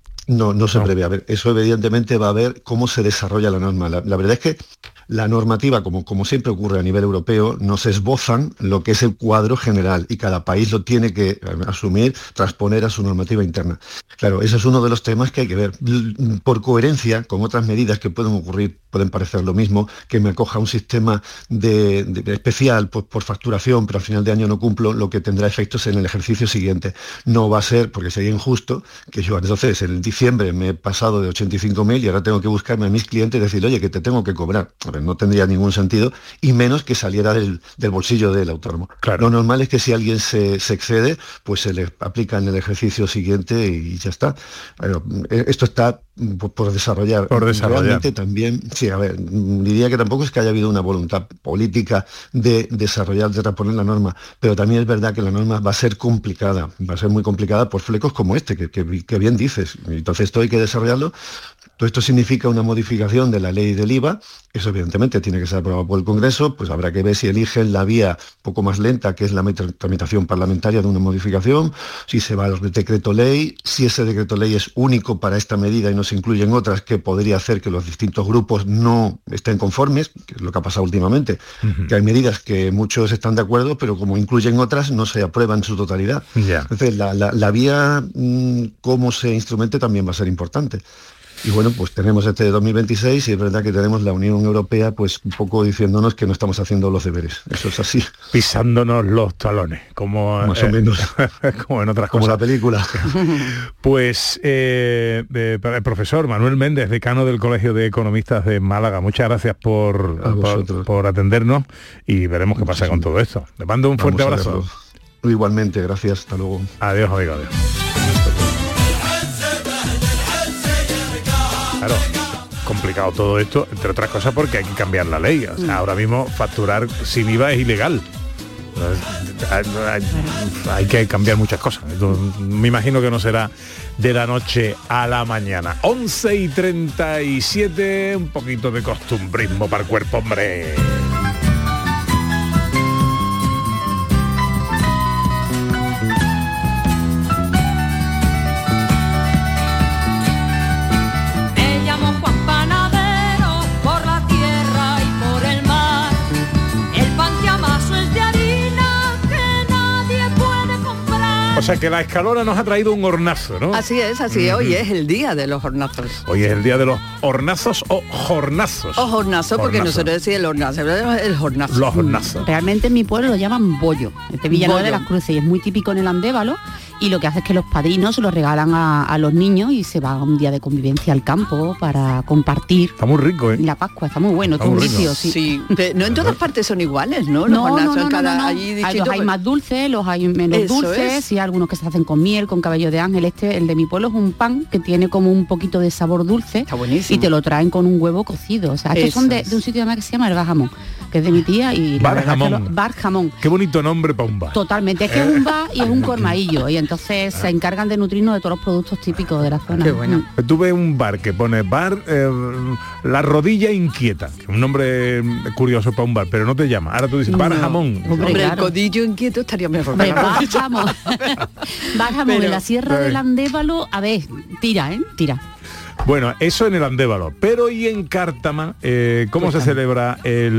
No se prevé. A ver, eso evidentemente va a ver cómo se desarrolla la norma. La verdad es que la normativa, como siempre ocurre a nivel europeo, nos esbozan lo que es el cuadro general y cada país lo tiene que asumir, transponer a su normativa interna. Claro, ese es uno de los temas que hay que ver. Por coherencia con otras medidas que pueden ocurrir, pueden parecer lo mismo, que me acoja un sistema de especial por facturación, pero al final de año no cumplo, lo que tendrá efectos en el ejercicio siguiente. No va a ser, porque sería injusto, que yo entonces en diciembre me he pasado de 85.000 y ahora tengo que buscarme a mis clientes y decirle, oye, que te tengo que cobrar. No tendría ningún sentido, y menos que saliera del bolsillo del autónomo. Claro. Lo normal es que si alguien se excede, pues se le aplica en el ejercicio siguiente y ya está. Bueno, esto está por desarrollar. Realmente también, sí, diría que tampoco es que haya habido una voluntad política de desarrollar, de reponer la norma, pero también es verdad que la norma va a ser complicada, va a ser muy complicada por flecos como este, que bien dices. Entonces esto hay que desarrollarlo. Todo esto significa una modificación de la ley del IVA, eso evidentemente tiene que ser aprobado por el Congreso, pues habrá que ver si eligen la vía un poco más lenta, que es la tramitación parlamentaria de una modificación, si se va al decreto ley, si ese decreto ley es único para esta medida y no se incluyen otras, que podría hacer que los distintos grupos no estén conformes, que es lo que ha pasado últimamente, que hay medidas que muchos están de acuerdo, pero como incluyen otras, no se aprueban en su totalidad. Entonces, la vía, cómo se instrumente, también va a ser importante. Y bueno, pues tenemos este de 2026 y es verdad que tenemos la Unión Europea pues un poco diciéndonos que no estamos haciendo los deberes. Eso es así. Pisándonos los talones, como más o menos. Como en otras como cosas. La película. Pues el profesor Manuel Méndez, decano del Colegio de Economistas de Málaga, muchas gracias por atendernos y veremos qué pasa con todo esto. Le mando un fuerte abrazo. Igualmente, gracias. Hasta luego. Adiós, amigo. Adiós. Claro, complicado todo esto, entre otras cosas porque hay que cambiar la ley. O sea, ahora mismo facturar sin IVA es ilegal. Hay que cambiar muchas cosas. Me imagino que no será de la noche a la mañana. 11:37, un poquito de costumbrismo para el cuerpo, hombre. sea que la Escalona nos ha traído un hornazo, ¿no? Así es, hoy es el día de los hornazos. Hoy es el día de los hornazos o jornazos. O jornazo, porque nosotros decimos el hornazo, el hornazo. Los hornazos. Realmente en mi pueblo lo llaman bollo, de Villanueva de las Cruces, y es muy típico en el Andévalo, y lo que hace es que los padrinos se lo regalan a los niños y se va un día de convivencia al campo para compartir. Está muy rico, ¿eh? La Pascua, está muy bueno, está un vicio, sí. No en todas partes son iguales, ¿no? Los hornazos en cada... Allí los hay más dulces, los hay menos dulces, y algunos que se hacen con miel, con cabello de ángel. El de mi pueblo es un pan que tiene como un poquito de sabor dulce. Está buenísimo. Y te lo traen con un huevo cocido. O sea, estos son de un sitio además que se llama el Bajamón, que es de mi tía, y Bar Jamón. Qué bonito nombre para un bar. Totalmente, es que es un bar y es un colmadillo, y entonces se encargan de nutrirnos de todos los productos típicos de la zona. Qué bueno. Tú ves un bar que pone bar La Rodilla Inquieta, que es un nombre curioso para un bar, pero no te llama. Ahora tú dices Bar Jamón. Hombre, claro. El codillo inquieto estaría mejor. Bar Jamón. Bar Jamón en la Sierra del Andévalo, a ver, tira. Bueno, eso en el Andévalo, pero y en Cártama, ¿cómo se celebra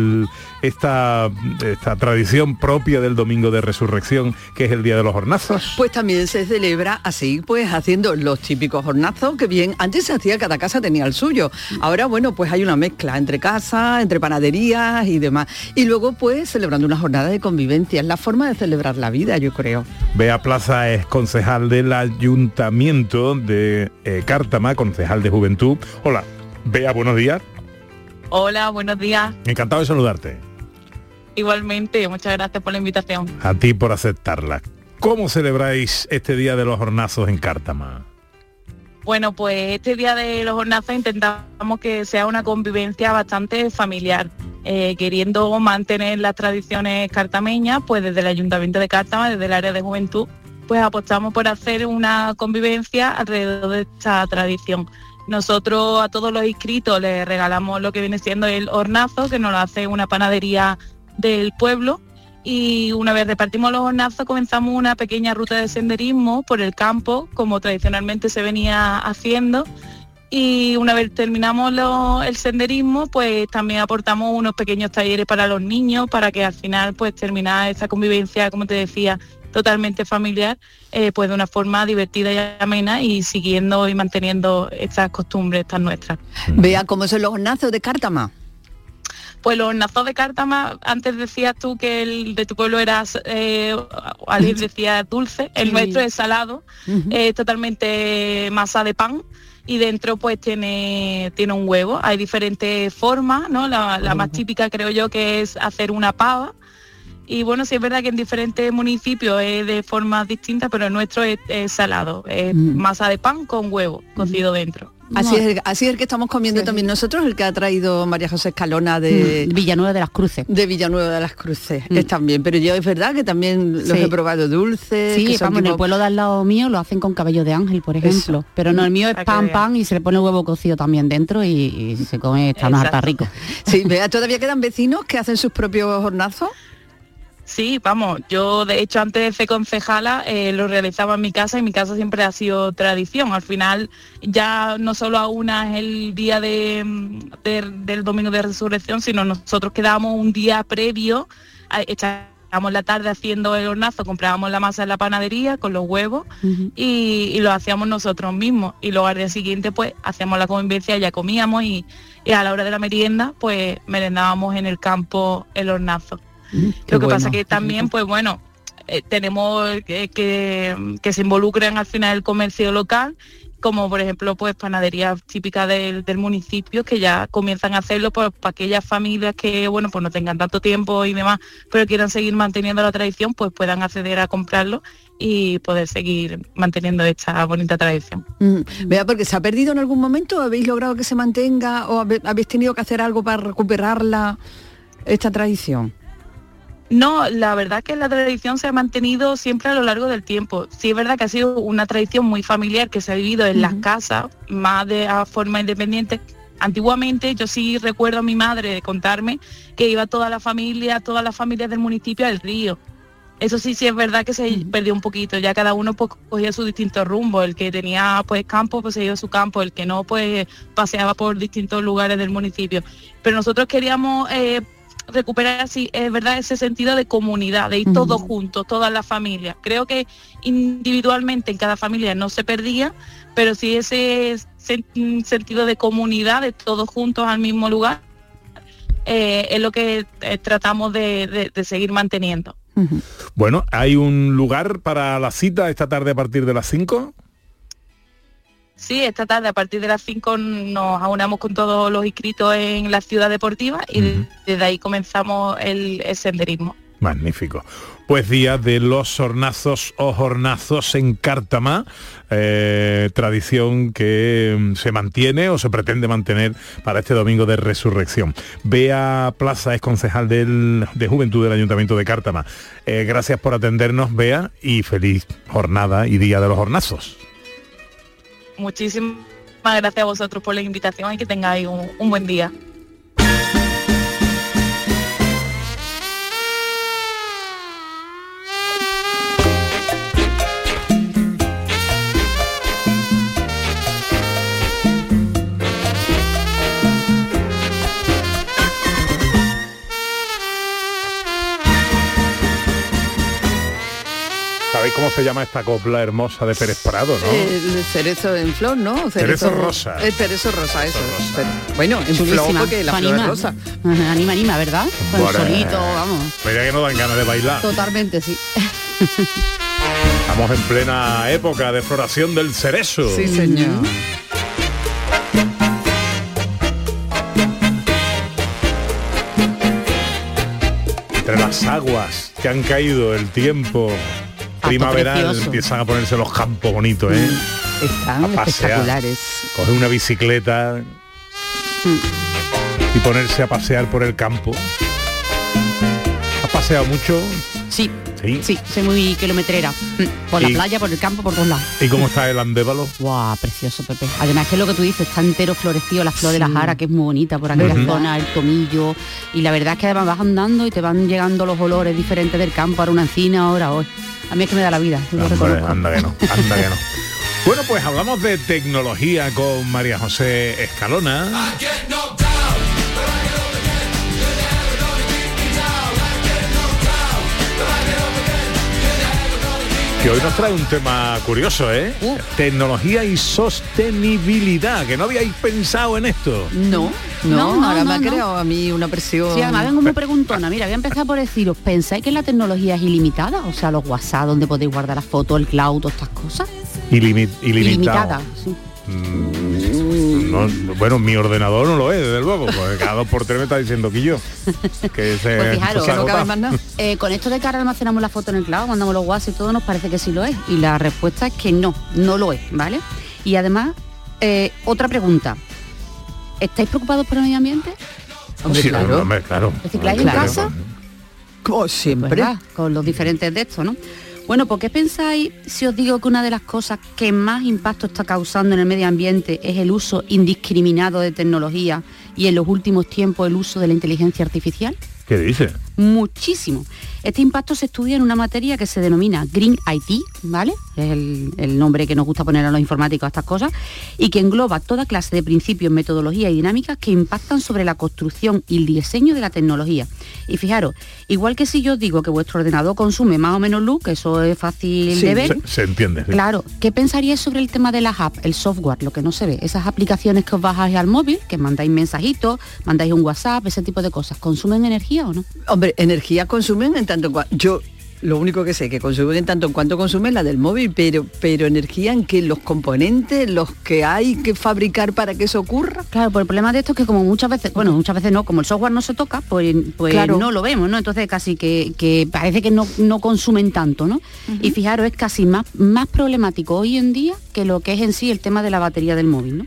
esta tradición propia del Domingo de Resurrección, que es el Día de los Hornazos? Pues también se celebra así, pues haciendo los típicos hornazos, que bien, antes se hacía, cada casa tenía el suyo. Ahora, bueno, pues hay una mezcla entre casas, entre panaderías y demás. Y luego, pues, celebrando una jornada de convivencia. Es la forma de celebrar la vida, yo creo. Bea Plaza es concejal del Ayuntamiento de Cártama, concejal de Juventud. Hola, Bea, buenos días. Hola, buenos días. Encantado de saludarte. Igualmente, muchas gracias por la invitación. A ti por aceptarla. ¿Cómo celebráis este Día de los Hornazos en Cártama? Bueno, pues este Día de los Hornazos intentamos que sea una convivencia bastante familiar, queriendo mantener las tradiciones cartameñas, pues desde el Ayuntamiento de Cártama, desde el área de juventud, pues apostamos por hacer una convivencia alrededor de esta tradición. Nosotros a todos los inscritos les regalamos lo que viene siendo el hornazo, que nos lo hace una panadería del pueblo, y una vez repartimos los hornazos comenzamos una pequeña ruta de senderismo por el campo, como tradicionalmente se venía haciendo, y una vez terminamos el senderismo, pues también aportamos unos pequeños talleres para los niños, para que al final pues terminar esta convivencia, como te decía, totalmente familiar, pues de una forma divertida y amena, y siguiendo y manteniendo estas costumbres tan nuestras. Vea, ¿cómo son los hornazos de Cártama? Pues los hornazos de Cártama, antes decías tú que el de tu pueblo era, alguien decía dulce, el nuestro es salado, totalmente masa de pan, y dentro pues tiene un huevo. Hay diferentes formas, ¿no? La más típica creo yo que es hacer una pava. Y bueno, sí es verdad que en diferentes municipios es de formas distintas, pero el nuestro es salado, es masa de pan con huevo cocido dentro. Así es el que estamos comiendo también nosotros, el que ha traído María José Escalona de Villanueva de las Cruces. De Villanueva de las Cruces, es también, pero yo es verdad que también los he probado dulces. Sí, que son vamos, en el pueblo de al lado mío lo hacen con cabello de ángel, por ejemplo. Eso. Pero no, el mío es pan y se le pone huevo cocido también dentro y se come, está más harta rico. Sí, vea, ¿todavía quedan vecinos que hacen sus propios hornazos? Sí, vamos, yo de hecho antes de ser concejala lo realizaba en mi casa, y mi casa siempre ha sido tradición. Al final ya no solo a una es el día del Domingo de Resurrección, sino nosotros quedábamos un día previo, echábamos la tarde haciendo el hornazo, comprábamos la masa en la panadería con los huevos y lo hacíamos nosotros mismos, y luego al día siguiente pues hacíamos la convivencia, ya comíamos y a la hora de la merienda pues merendábamos en el campo el hornazo. Lo que pasa que también, pues bueno, tenemos que se involucren al final el comercio local, como por ejemplo pues panaderías típicas del municipio, que ya comienzan a hacerlo para aquellas familias que bueno pues no tengan tanto tiempo y demás, pero quieran seguir manteniendo la tradición, pues puedan acceder a comprarlo y poder seguir manteniendo esta bonita tradición. Vea, porque se ha perdido en algún momento, ¿habéis logrado que se mantenga o habéis tenido que hacer algo para recuperarla, esta tradición? No, la verdad que la tradición se ha mantenido siempre a lo largo del tiempo. Sí es verdad que ha sido una tradición muy familiar que se ha vivido en las casas, más de forma independiente. Antiguamente yo sí recuerdo a mi madre contarme que iba todas las familias del municipio al río. Eso sí es verdad que se perdió un poquito, ya cada uno pues cogía sus distintos rumbos. El que tenía pues campo pues se iba a su campo, el que no pues paseaba por distintos lugares del municipio. Pero nosotros queríamos recuperar así, es verdad, ese sentido de comunidad, de ir todos juntos, todas las familias. Creo que individualmente en cada familia no se perdía, pero sí ese sentido de comunidad, de todos juntos al mismo lugar, es lo que tratamos de seguir manteniendo. Bueno, ¿hay un lugar para la cita esta tarde a partir de las 5? Sí, esta tarde a partir de las 5 nos aunamos con todos los inscritos en la ciudad deportiva y desde ahí comenzamos el senderismo. Magnífico. Pues día de los hornazos o jornazos en Cártama, tradición que se mantiene o se pretende mantener para este domingo de resurrección. Bea Plaza es concejal de Juventud del Ayuntamiento de Cártama. Gracias por atendernos, Bea, y feliz jornada y día de los hornazos. Muchísimas gracias a vosotros por la invitación y que tengáis un buen día. ¿Sabéis cómo se llama esta copla hermosa de Pérez Prado, no? El cerezo en flor, ¿no? Cerezo rosa. El cerezo rosa, eso. Bueno, en flor porque la flor es rosa. Anima, ¿verdad? Con el solito, vamos. Mira que no dan ganas de bailar. Totalmente, sí. Estamos en plena época de floración del cerezo. Sí, señor. Entre las aguas que han caído, el tiempo primaveral, precioso. empiezan a ponerse los campos bonitos, ¿eh? Están a pasear, espectaculares. coger una bicicleta y ponerse a pasear por el campo. ¿Has paseado mucho? Sí, soy muy kilometrera. Por la playa, por el campo, por todos lados. ¿Y cómo está el Andévalo? Guau, precioso, Pepe. Además que es lo que tú dices, está entero florecido, la flor de la jara, que es muy bonita por aquella zona, el tomillo. Y la verdad es que además vas andando y te van llegando los olores diferentes del campo, ahora una encina, ahora hoy. A mí es que me da la vida. Anda que no. Bueno, pues hablamos de tecnología con María José Escalona. Que hoy nos trae un tema curioso, ¿eh? Tecnología y sostenibilidad, que no habíais pensado en esto. No, ahora me ha creado a mí una presión. Sí, además vengo muy preguntona. Mira, voy a empezar por deciros, ¿pensáis que la tecnología es ilimitada? O sea, los WhatsApp, donde podéis guardar las fotos, el cloud, todas estas cosas. Ilimitada, sí. No, bueno, mi ordenador no lo es, desde luego, porque cada 2 por 3 me está diciendo que yo. Pues fijaros, que no cabe más nada. Con esto de que ahora almacenamos la foto en el cloud, mandamos los WhatsApp y todo, nos parece que sí lo es. Y la respuesta es que no lo es, ¿vale? Y además, otra pregunta. ¿Estáis preocupados por el medio ambiente? Hombre, sí, claro. ¿Recicláis en casa? Como siempre. Pues, con los diferentes de estos, ¿no? Bueno, ¿por qué pensáis si os digo que una de las cosas que más impacto está causando en el medio ambiente es el uso indiscriminado de tecnología y en los últimos tiempos el uso de la inteligencia artificial? ¿Qué dice? Muchísimo. Este impacto se estudia en una materia que se denomina Green IT, ¿vale? Es el nombre que nos gusta poner a los informáticos a estas cosas, y que engloba toda clase de principios, metodologías y dinámicas que impactan sobre la construcción y el diseño de la tecnología. Y fijaros, igual que si yo os digo que vuestro ordenador consume más o menos luz, que eso es fácil de ver. Se entiende. Sí. Claro, ¿qué pensaríais sobre el tema de las apps, el software, lo que no se ve? Esas aplicaciones que os bajáis al móvil, que mandáis mensajitos, mandáis un WhatsApp, ese tipo de cosas, ¿consumen energía o no? Hombre, energía consumen en tanto en cuanto... Yo lo único que sé que consumen en tanto en cuanto consumen la del móvil, pero energía en que los componentes, los que hay que fabricar para que eso ocurra. Claro, pues el problema de esto es que como muchas veces no, como el software no se toca, pues claro, no lo vemos, ¿no? Entonces casi que parece que no consumen tanto, ¿no? Y fijaros, es casi más problemático hoy en día que lo que es en sí el tema de la batería del móvil, ¿no?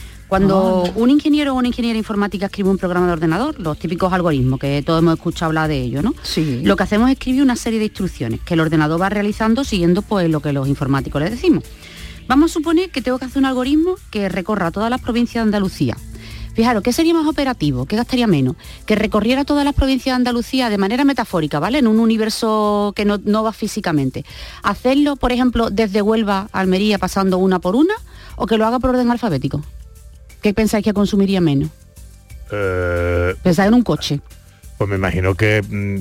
Cuando un ingeniero o una ingeniera informática escribe un programa de ordenador, los típicos algoritmos, que todos hemos escuchado hablar de ellos, ¿no? Sí. Lo que hacemos es escribir una serie de instrucciones que el ordenador va realizando siguiendo pues lo que los informáticos les decimos. Vamos a suponer que tengo que hacer un algoritmo que recorra todas las provincias de Andalucía. Fijaros, ¿qué sería más operativo? ¿Qué gastaría menos? Que recorriera todas las provincias de Andalucía de manera metafórica, ¿vale? En un universo que no va físicamente. Hacerlo, por ejemplo, desde Huelva a Almería pasando una por una, o que lo haga por orden alfabético. ¿Qué pensáis que consumiría menos? Pensáis en un coche. Pues me imagino que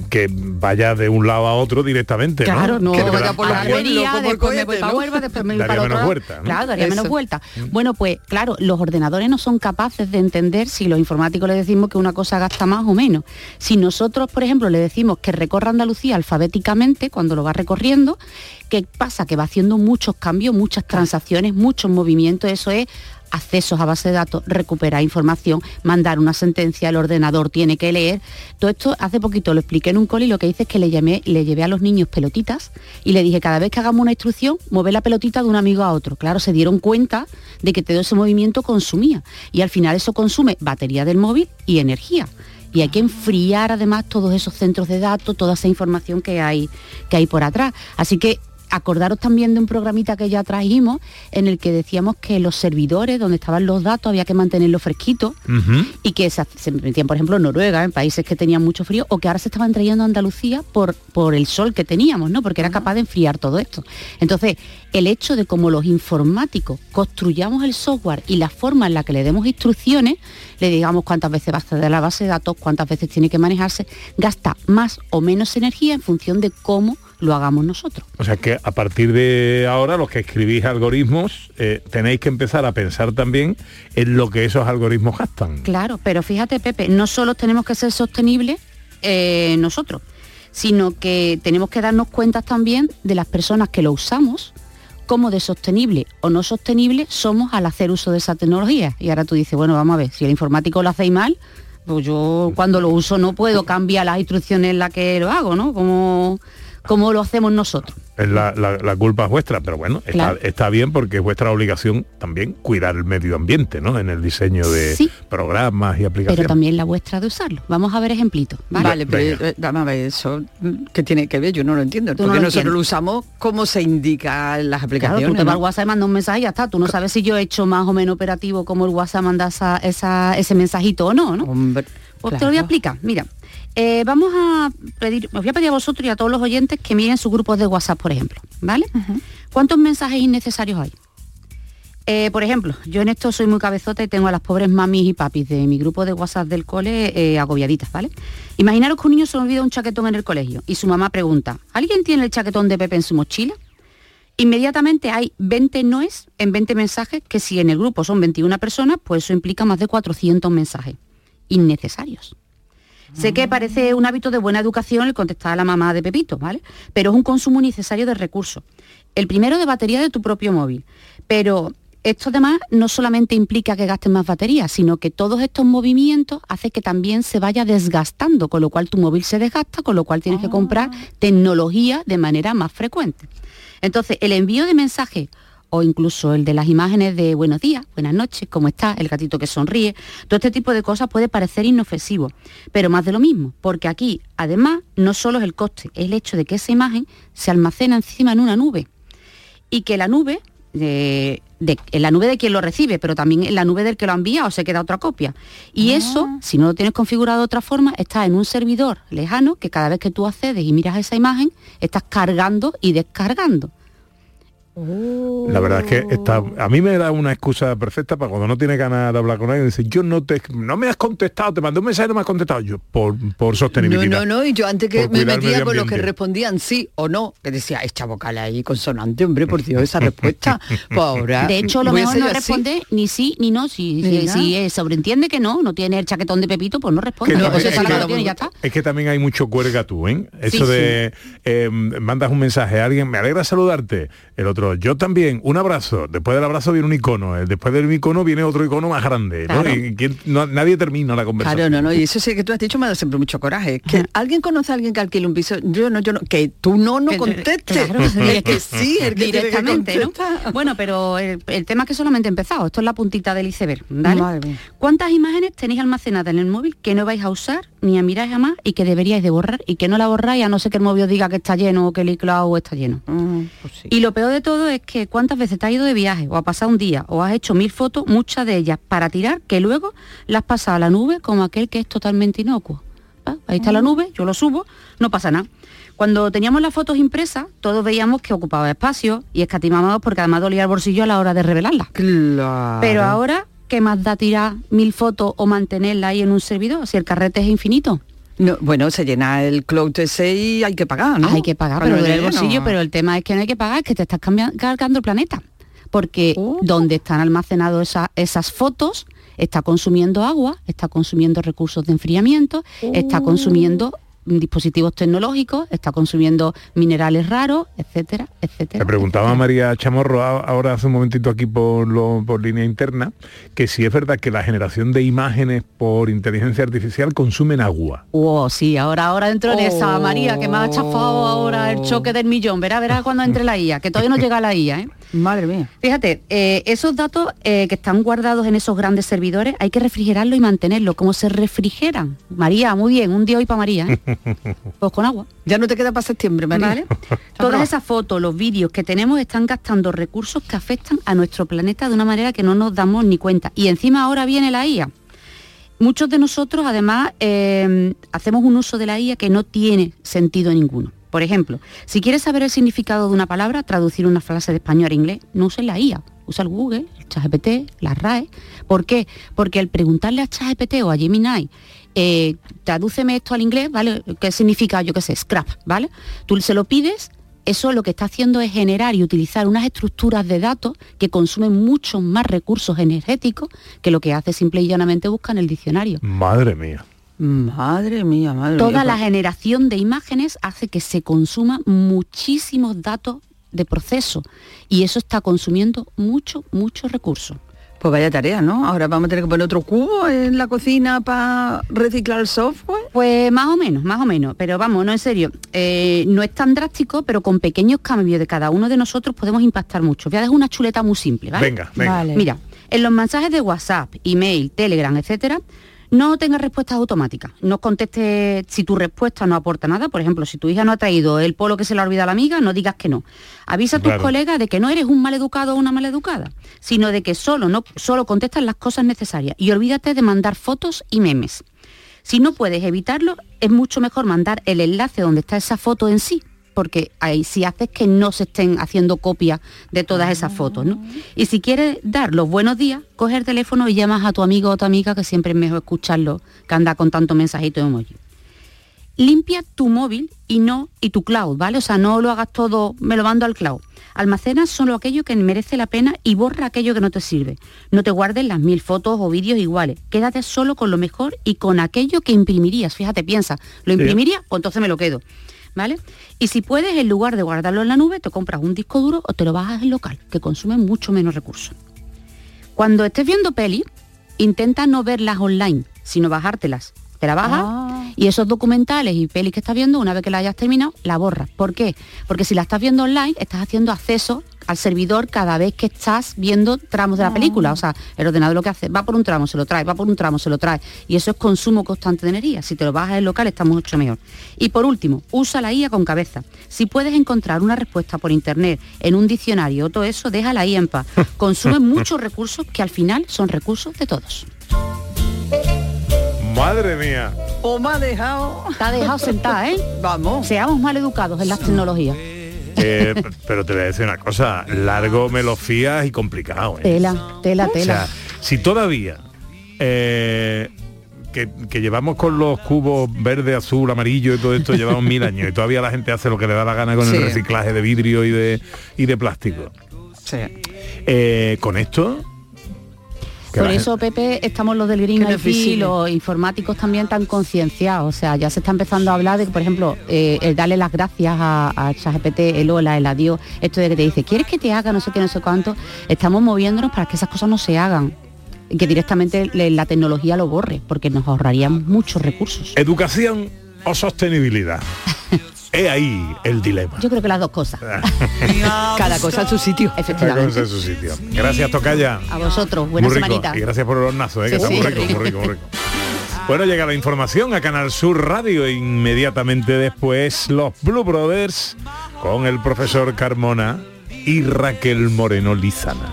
vaya de un lado a otro directamente, ¿no? Claro, no, Que vaya por la Almería, después me voy para Huelva, después me voy para otro lado. Vuelta, ¿no? Claro, daría menos vuelta. Bueno, pues claro, los ordenadores no son capaces de entender si los informáticos le decimos que una cosa gasta más o menos. Si nosotros, por ejemplo, le decimos que recorra Andalucía alfabéticamente, cuando lo va recorriendo, ¿qué pasa? Que va haciendo muchos cambios, muchas transacciones, muchos movimientos, eso es accesos a base de datos, recuperar información, mandar una sentencia, el ordenador tiene que leer. Todo esto hace poquito lo expliqué en un cole y lo que hice es que le llevé a los niños pelotitas y le dije, cada vez que hagamos una instrucción, mover la pelotita de un amigo a otro. Claro, se dieron cuenta de que todo ese movimiento consumía y al final eso consume batería del móvil y energía. Y hay que enfriar además todos esos centros de datos, toda esa información que hay por atrás. Así que acordaros también de un programita que ya trajimos en el que decíamos que los servidores donde estaban los datos había que mantenerlos fresquitos y que se metían, por ejemplo, en Noruega, en países que tenían mucho frío, o que ahora se estaban trayendo a Andalucía por el sol que teníamos, ¿no? Porque era capaz de enfriar todo esto. Entonces, el hecho de cómo los informáticos construyamos el software y la forma en la que le demos instrucciones, le digamos cuántas veces va a acceder a la base de datos, cuántas veces tiene que manejarse, gasta más o menos energía en función de cómo lo hagamos nosotros. O sea que a partir de ahora los que escribís algoritmos tenéis que empezar a pensar también en lo que esos algoritmos gastan. Claro, pero fíjate, Pepe, no solo tenemos que ser sostenibles nosotros, sino que tenemos que darnos cuenta también de las personas que lo usamos, cómo de sostenible o no sostenible somos al hacer uso de esa tecnología. Y ahora tú dices, bueno, vamos a ver, si el informático lo hacéis mal, pues yo cuando lo uso no puedo cambiar las instrucciones en las que lo hago, ¿no? Como lo hacemos nosotros. La culpa es vuestra, pero bueno, Claro. está bien porque es vuestra obligación también cuidar el medio ambiente, ¿no? En el diseño de programas y aplicaciones. Pero también la vuestra de usarlo. Vamos a ver ejemplitos. Vale, pero vamos a ver, eso ¿qué tiene que ver? Yo no lo entiendo. Tú Porque no lo nosotros entiendes. lo usamos como se indica en las aplicaciones. Claro, tú te vas ¿no? al WhatsApp y mandas un mensaje y ya está. Tú no sabes si yo he hecho más o menos operativo como el WhatsApp manda ese mensajito o no, ¿no? Hombre, pues te lo voy a explicar. Mira, os voy a pedir a vosotros y a todos los oyentes que miren sus grupos de WhatsApp, por ejemplo, ¿vale? ¿Cuántos mensajes innecesarios hay? Por ejemplo, yo en esto soy muy cabezota y tengo a las pobres mamis y papis de mi grupo de WhatsApp del cole agobiaditas, ¿vale? Imaginaros que un niño se olvida un chaquetón en el colegio y su mamá pregunta, ¿alguien tiene el chaquetón de Pepe en su mochila? Inmediatamente hay 20 noes en 20 mensajes, que si en el grupo son 21 personas, pues eso implica más de 400 mensajes innecesarios. Sé que parece un hábito de buena educación el contestar a la mamá de Pepito, ¿vale? Pero es un consumo innecesario de recursos. El primero de batería de tu propio móvil. Pero esto además no solamente implica que gastes más batería, sino que todos estos movimientos hacen que también se vaya desgastando, con lo cual tu móvil se desgasta, con lo cual tienes que comprar tecnología de manera más frecuente. Entonces, el envío de mensajes o incluso el de las imágenes de buenos días, buenas noches, cómo está, el gatito que sonríe, todo este tipo de cosas puede parecer inofensivo, pero más de lo mismo, porque aquí, además, no solo es el coste, es el hecho de que esa imagen se almacena encima en una nube y que la nube, en la nube de quien lo recibe, pero también en la nube del que lo envía o se queda otra copia. Y eso, si no lo tienes configurado de otra forma, está en un servidor lejano que cada vez que tú accedes y miras esa imagen, estás cargando y descargando. La verdad es que a mí me da una excusa perfecta para cuando no tiene ganas de hablar con alguien, dice, no me has contestado, te mandé un mensaje y no me has contestado. Yo, por sostenibilidad. No, y yo antes que Por me cuidar el metía medio con los que ambiente. respondían sí o no, que decía, esta vocal ahí consonante, hombre, por Dios, esa respuesta. Pues ahora, de hecho, lo voy a mejor ser no así. responde ni sí ni no. Si sobreentiende que no tiene el chaquetón de Pepito, pues no responde. Que no, Pues es esa que- la lo tiene y ya está. Es que también hay mucho cuerga tú, ¿eh? Eso Sí, de mandas un mensaje a alguien, me alegra saludarte, el otro, yo también, un abrazo, después del abrazo viene un icono, después del icono viene otro icono más grande, ¿no? Claro. Y nadie termina la conversación. Claro, no, y eso sí que tú has dicho me da siempre mucho coraje. Que alguien conoce a alguien que alquile un piso, yo no, que tú no contestes. Claro, Es que sí, el que directamente, tiene ¿no? que contestar. Bueno, pero el tema es que solamente ha empezado. Esto es la puntita del iceberg, ¿vale? Madre mía. ¿Cuántas imágenes tenéis almacenadas en el móvil que no vais a usar ni a mirar jamás y que deberíais de borrar y que no la borráis a no ser que el móvil os diga que está lleno o que el iCloud está lleno? Pues sí. Y lo peor de todo es que cuántas veces te has ido de viaje o ha pasado un día o has hecho 1000 fotos, muchas de ellas para tirar, que luego las has pasado a la nube como aquel que es totalmente inocuo. ¿Va? Ahí está la nube, yo lo subo, no pasa nada. Cuando teníamos las fotos impresas, todos veíamos que ocupaba espacio y escatimábamos porque además dolía el bolsillo a la hora de revelarlas. Claro. Pero ahora, ¿qué más da tirar 1000 fotos o mantenerla ahí en un servidor si el carrete es infinito? No, bueno, se llena el clout ese y hay que pagar, ¿no? Hay que pagar, pero del bolsillo, pero el tema es que no hay que pagar, es que te estás cargando el planeta. Porque donde están almacenadas esas fotos, está consumiendo agua, está consumiendo recursos de enfriamiento, está consumiendo dispositivos tecnológicos, está consumiendo minerales raros, etcétera, etcétera. Me preguntaba etcétera. María Chamorro ahora hace un momentito aquí por línea interna, que si es verdad que la generación de imágenes por inteligencia artificial consumen agua. Sí, ahora entro en esa, María, que me ha chafado ahora el choque del millón. Verá cuando entre la IA, que todavía no llega la IA, ¿eh? Madre mía. Fíjate, esos datos que están guardados en esos grandes servidores hay que refrigerarlo y mantenerlo. ¿Cómo se refrigeran? María, muy bien, un día hoy para María, ¿eh? Pues con agua. Ya no te queda para septiembre, María. ¿Vale? Todas esas fotos, los vídeos que tenemos están gastando recursos que afectan a nuestro planeta de una manera que no nos damos ni cuenta. Y encima ahora viene la IA. Muchos de nosotros, además, hacemos un uso de la IA que no tiene sentido ninguno. Por ejemplo, si quieres saber el significado de una palabra, traducir una frase de español a inglés, no uses la IA, usa el Google, el ChatGPT, la RAE. ¿Por qué? Porque al preguntarle a ChatGPT o a Gemini, tradúceme esto al inglés, ¿vale? ¿Qué significa, yo qué sé, scrap, ¿vale? Tú se lo pides, eso lo que está haciendo es generar y utilizar unas estructuras de datos que consumen muchos más recursos energéticos que lo que hace simple y llanamente busca en el diccionario. Madre mía. Madre mía. Toda la generación de imágenes hace que se consuman muchísimos datos de proceso y eso está consumiendo muchos recursos. Pues vaya tarea, ¿no? Ahora vamos a tener que poner otro cubo en la cocina para reciclar el software. Pues más o menos, pero vamos, no, en serio, no es tan drástico, pero con pequeños cambios de cada uno de nosotros podemos impactar mucho. Voy a dejar una chuleta muy simple, ¿vale? Venga. Vale. Mira, en los mensajes de WhatsApp, email, Telegram, etcétera, no tengas respuestas automáticas. No contestes si tu respuesta no aporta nada. Por ejemplo, si tu hija no ha traído el polo que se le ha olvidado a la amiga, no digas que no. Avisa a tus colegas de que no eres un maleducado o una maleducada, sino de que solo contestas las cosas necesarias. Y olvídate de mandar fotos y memes. Si no puedes evitarlo, es mucho mejor mandar el enlace donde está esa foto en sí, porque ahí sí haces que no se estén haciendo copias de todas esas fotos, ¿no? Y si quieres dar los buenos días, coge el teléfono y llamas a tu amigo o tu amiga, que siempre es mejor escucharlo que anda con tanto mensajito de emoji. Limpia tu móvil y tu cloud, ¿vale? O sea, no lo hagas todo, me lo mando al cloud. Almacena solo aquello que merece la pena y borra aquello que no te sirve. No te guardes las 1000 fotos o vídeos iguales. Quédate solo con lo mejor y con aquello que imprimirías. Fíjate, piensa, ¿lo imprimiría? Pues entonces me lo quedo. ¿Vale? Y si puedes, en lugar de guardarlo en la nube, te compras un disco duro o te lo bajas en local, que consume mucho menos recursos. Cuando estés viendo pelis, intenta no verlas online, sino bajártelas. Te la bajas y esos documentales y pelis que estás viendo, una vez que la hayas terminado, la borras. ¿Por qué? Porque si la estás viendo online, estás haciendo acceso al servidor cada vez que estás viendo tramos de la película. O sea, el ordenador lo que hace, va por un tramo, se lo trae, va por un tramo, se lo trae. Y eso es consumo constante de energía. Si te lo bajas en local, está mucho mejor. Y por último, usa la IA con cabeza. Si puedes encontrar una respuesta por internet, en un diccionario o todo eso, deja la IA en paz. Consume muchos recursos que al final son recursos de todos. Madre mía. O me ha dejado... Te ha dejado sentada, ¿eh? Vamos. Seamos mal educados en las tecnologías. Pero te voy a decir una cosa, largo me lo fías y complicado, ¿eh? Tela. O sea, si todavía que llevamos con los cubos verde, azul, amarillo y todo esto, llevamos 1000 años y todavía la gente hace lo que le da la gana con el reciclaje de vidrio y de plástico. Sí. Con esto... Por eso, Pepe, estamos los del Green IT y los informáticos también tan concienciados. O sea, ya se está empezando a hablar de, por ejemplo, el darle las gracias a ChatGPT, el hola, el adiós, esto de que te dice, ¿quieres que te haga no sé qué, no sé cuánto? Estamos moviéndonos para que esas cosas no se hagan. Que directamente la tecnología lo borre, porque nos ahorrarían muchos recursos. ¿Educación o sostenibilidad? Es ahí el dilema. Yo creo que las dos cosas. Cada cosa en su sitio. Efectivamente. Cada cosa en su sitio. Gracias, Tocaya. A vosotros, buena semanita. Y gracias por el hornazo, que está muy rico. Bueno, llega la información a Canal Sur Radio. Inmediatamente después, los Blue Brothers con el profesor Carmona y Raquel Moreno Lizana.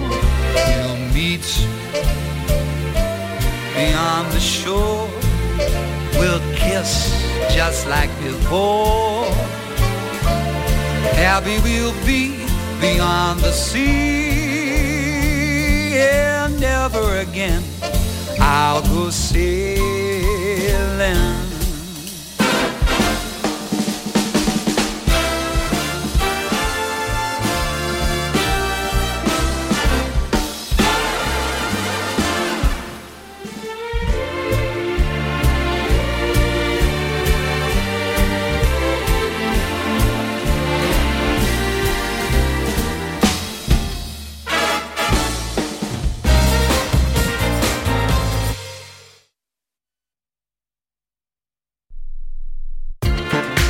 Just like before, happy we'll be beyond the sea, and never again I'll go sailing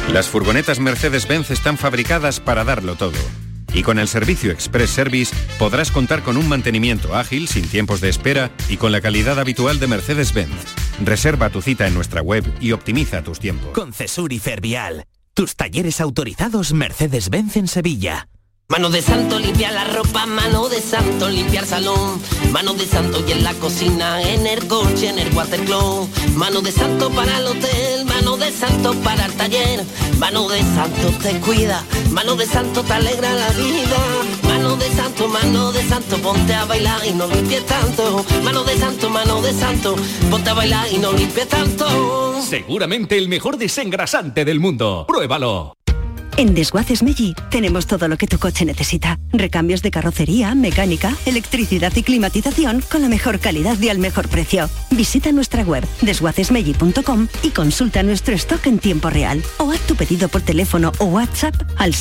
Las furgonetas Mercedes-Benz están fabricadas para darlo todo. Y con el servicio Express Service podrás contar con un mantenimiento ágil, sin tiempos de espera y con la calidad habitual de Mercedes-Benz. Reserva tu cita en nuestra web y optimiza tus tiempos. Con Cesur y Fervial, tus talleres autorizados Mercedes-Benz en Sevilla. Mano de santo limpia la ropa, mano de santo limpiar salón, mano de santo y en la cocina, en el coche, en el watercloak, mano de santo para el hotel, mano de santo para el taller, mano de santo te cuida, mano de santo te alegra la vida, mano de santo, ponte a bailar y no limpies tanto, mano de santo, ponte a bailar y no limpies tanto. Seguramente el mejor desengrasante del mundo. ¡Pruébalo! En Desguaces Meggi tenemos todo lo que tu coche necesita. Recambios de carrocería, mecánica, electricidad y climatización con la mejor calidad y al mejor precio. Visita nuestra web desguacesmeggi.com y consulta nuestro stock en tiempo real. O haz tu pedido por teléfono o WhatsApp al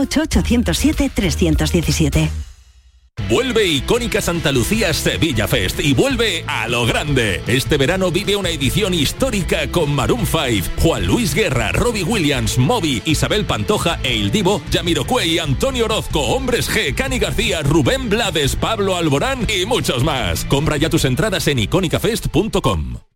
608-807-317. Vuelve Icónica Santa Lucía Sevilla Fest y vuelve a lo grande. Este verano vive una edición histórica con Maroon 5, Juan Luis Guerra, Robbie Williams, Moby, Isabel Pantoja e Il Divo, Jamiroquai, Antonio Orozco, Hombres G, Cani García, Rubén Blades, Pablo Alborán y muchos más. Compra ya tus entradas en icónicafest.com.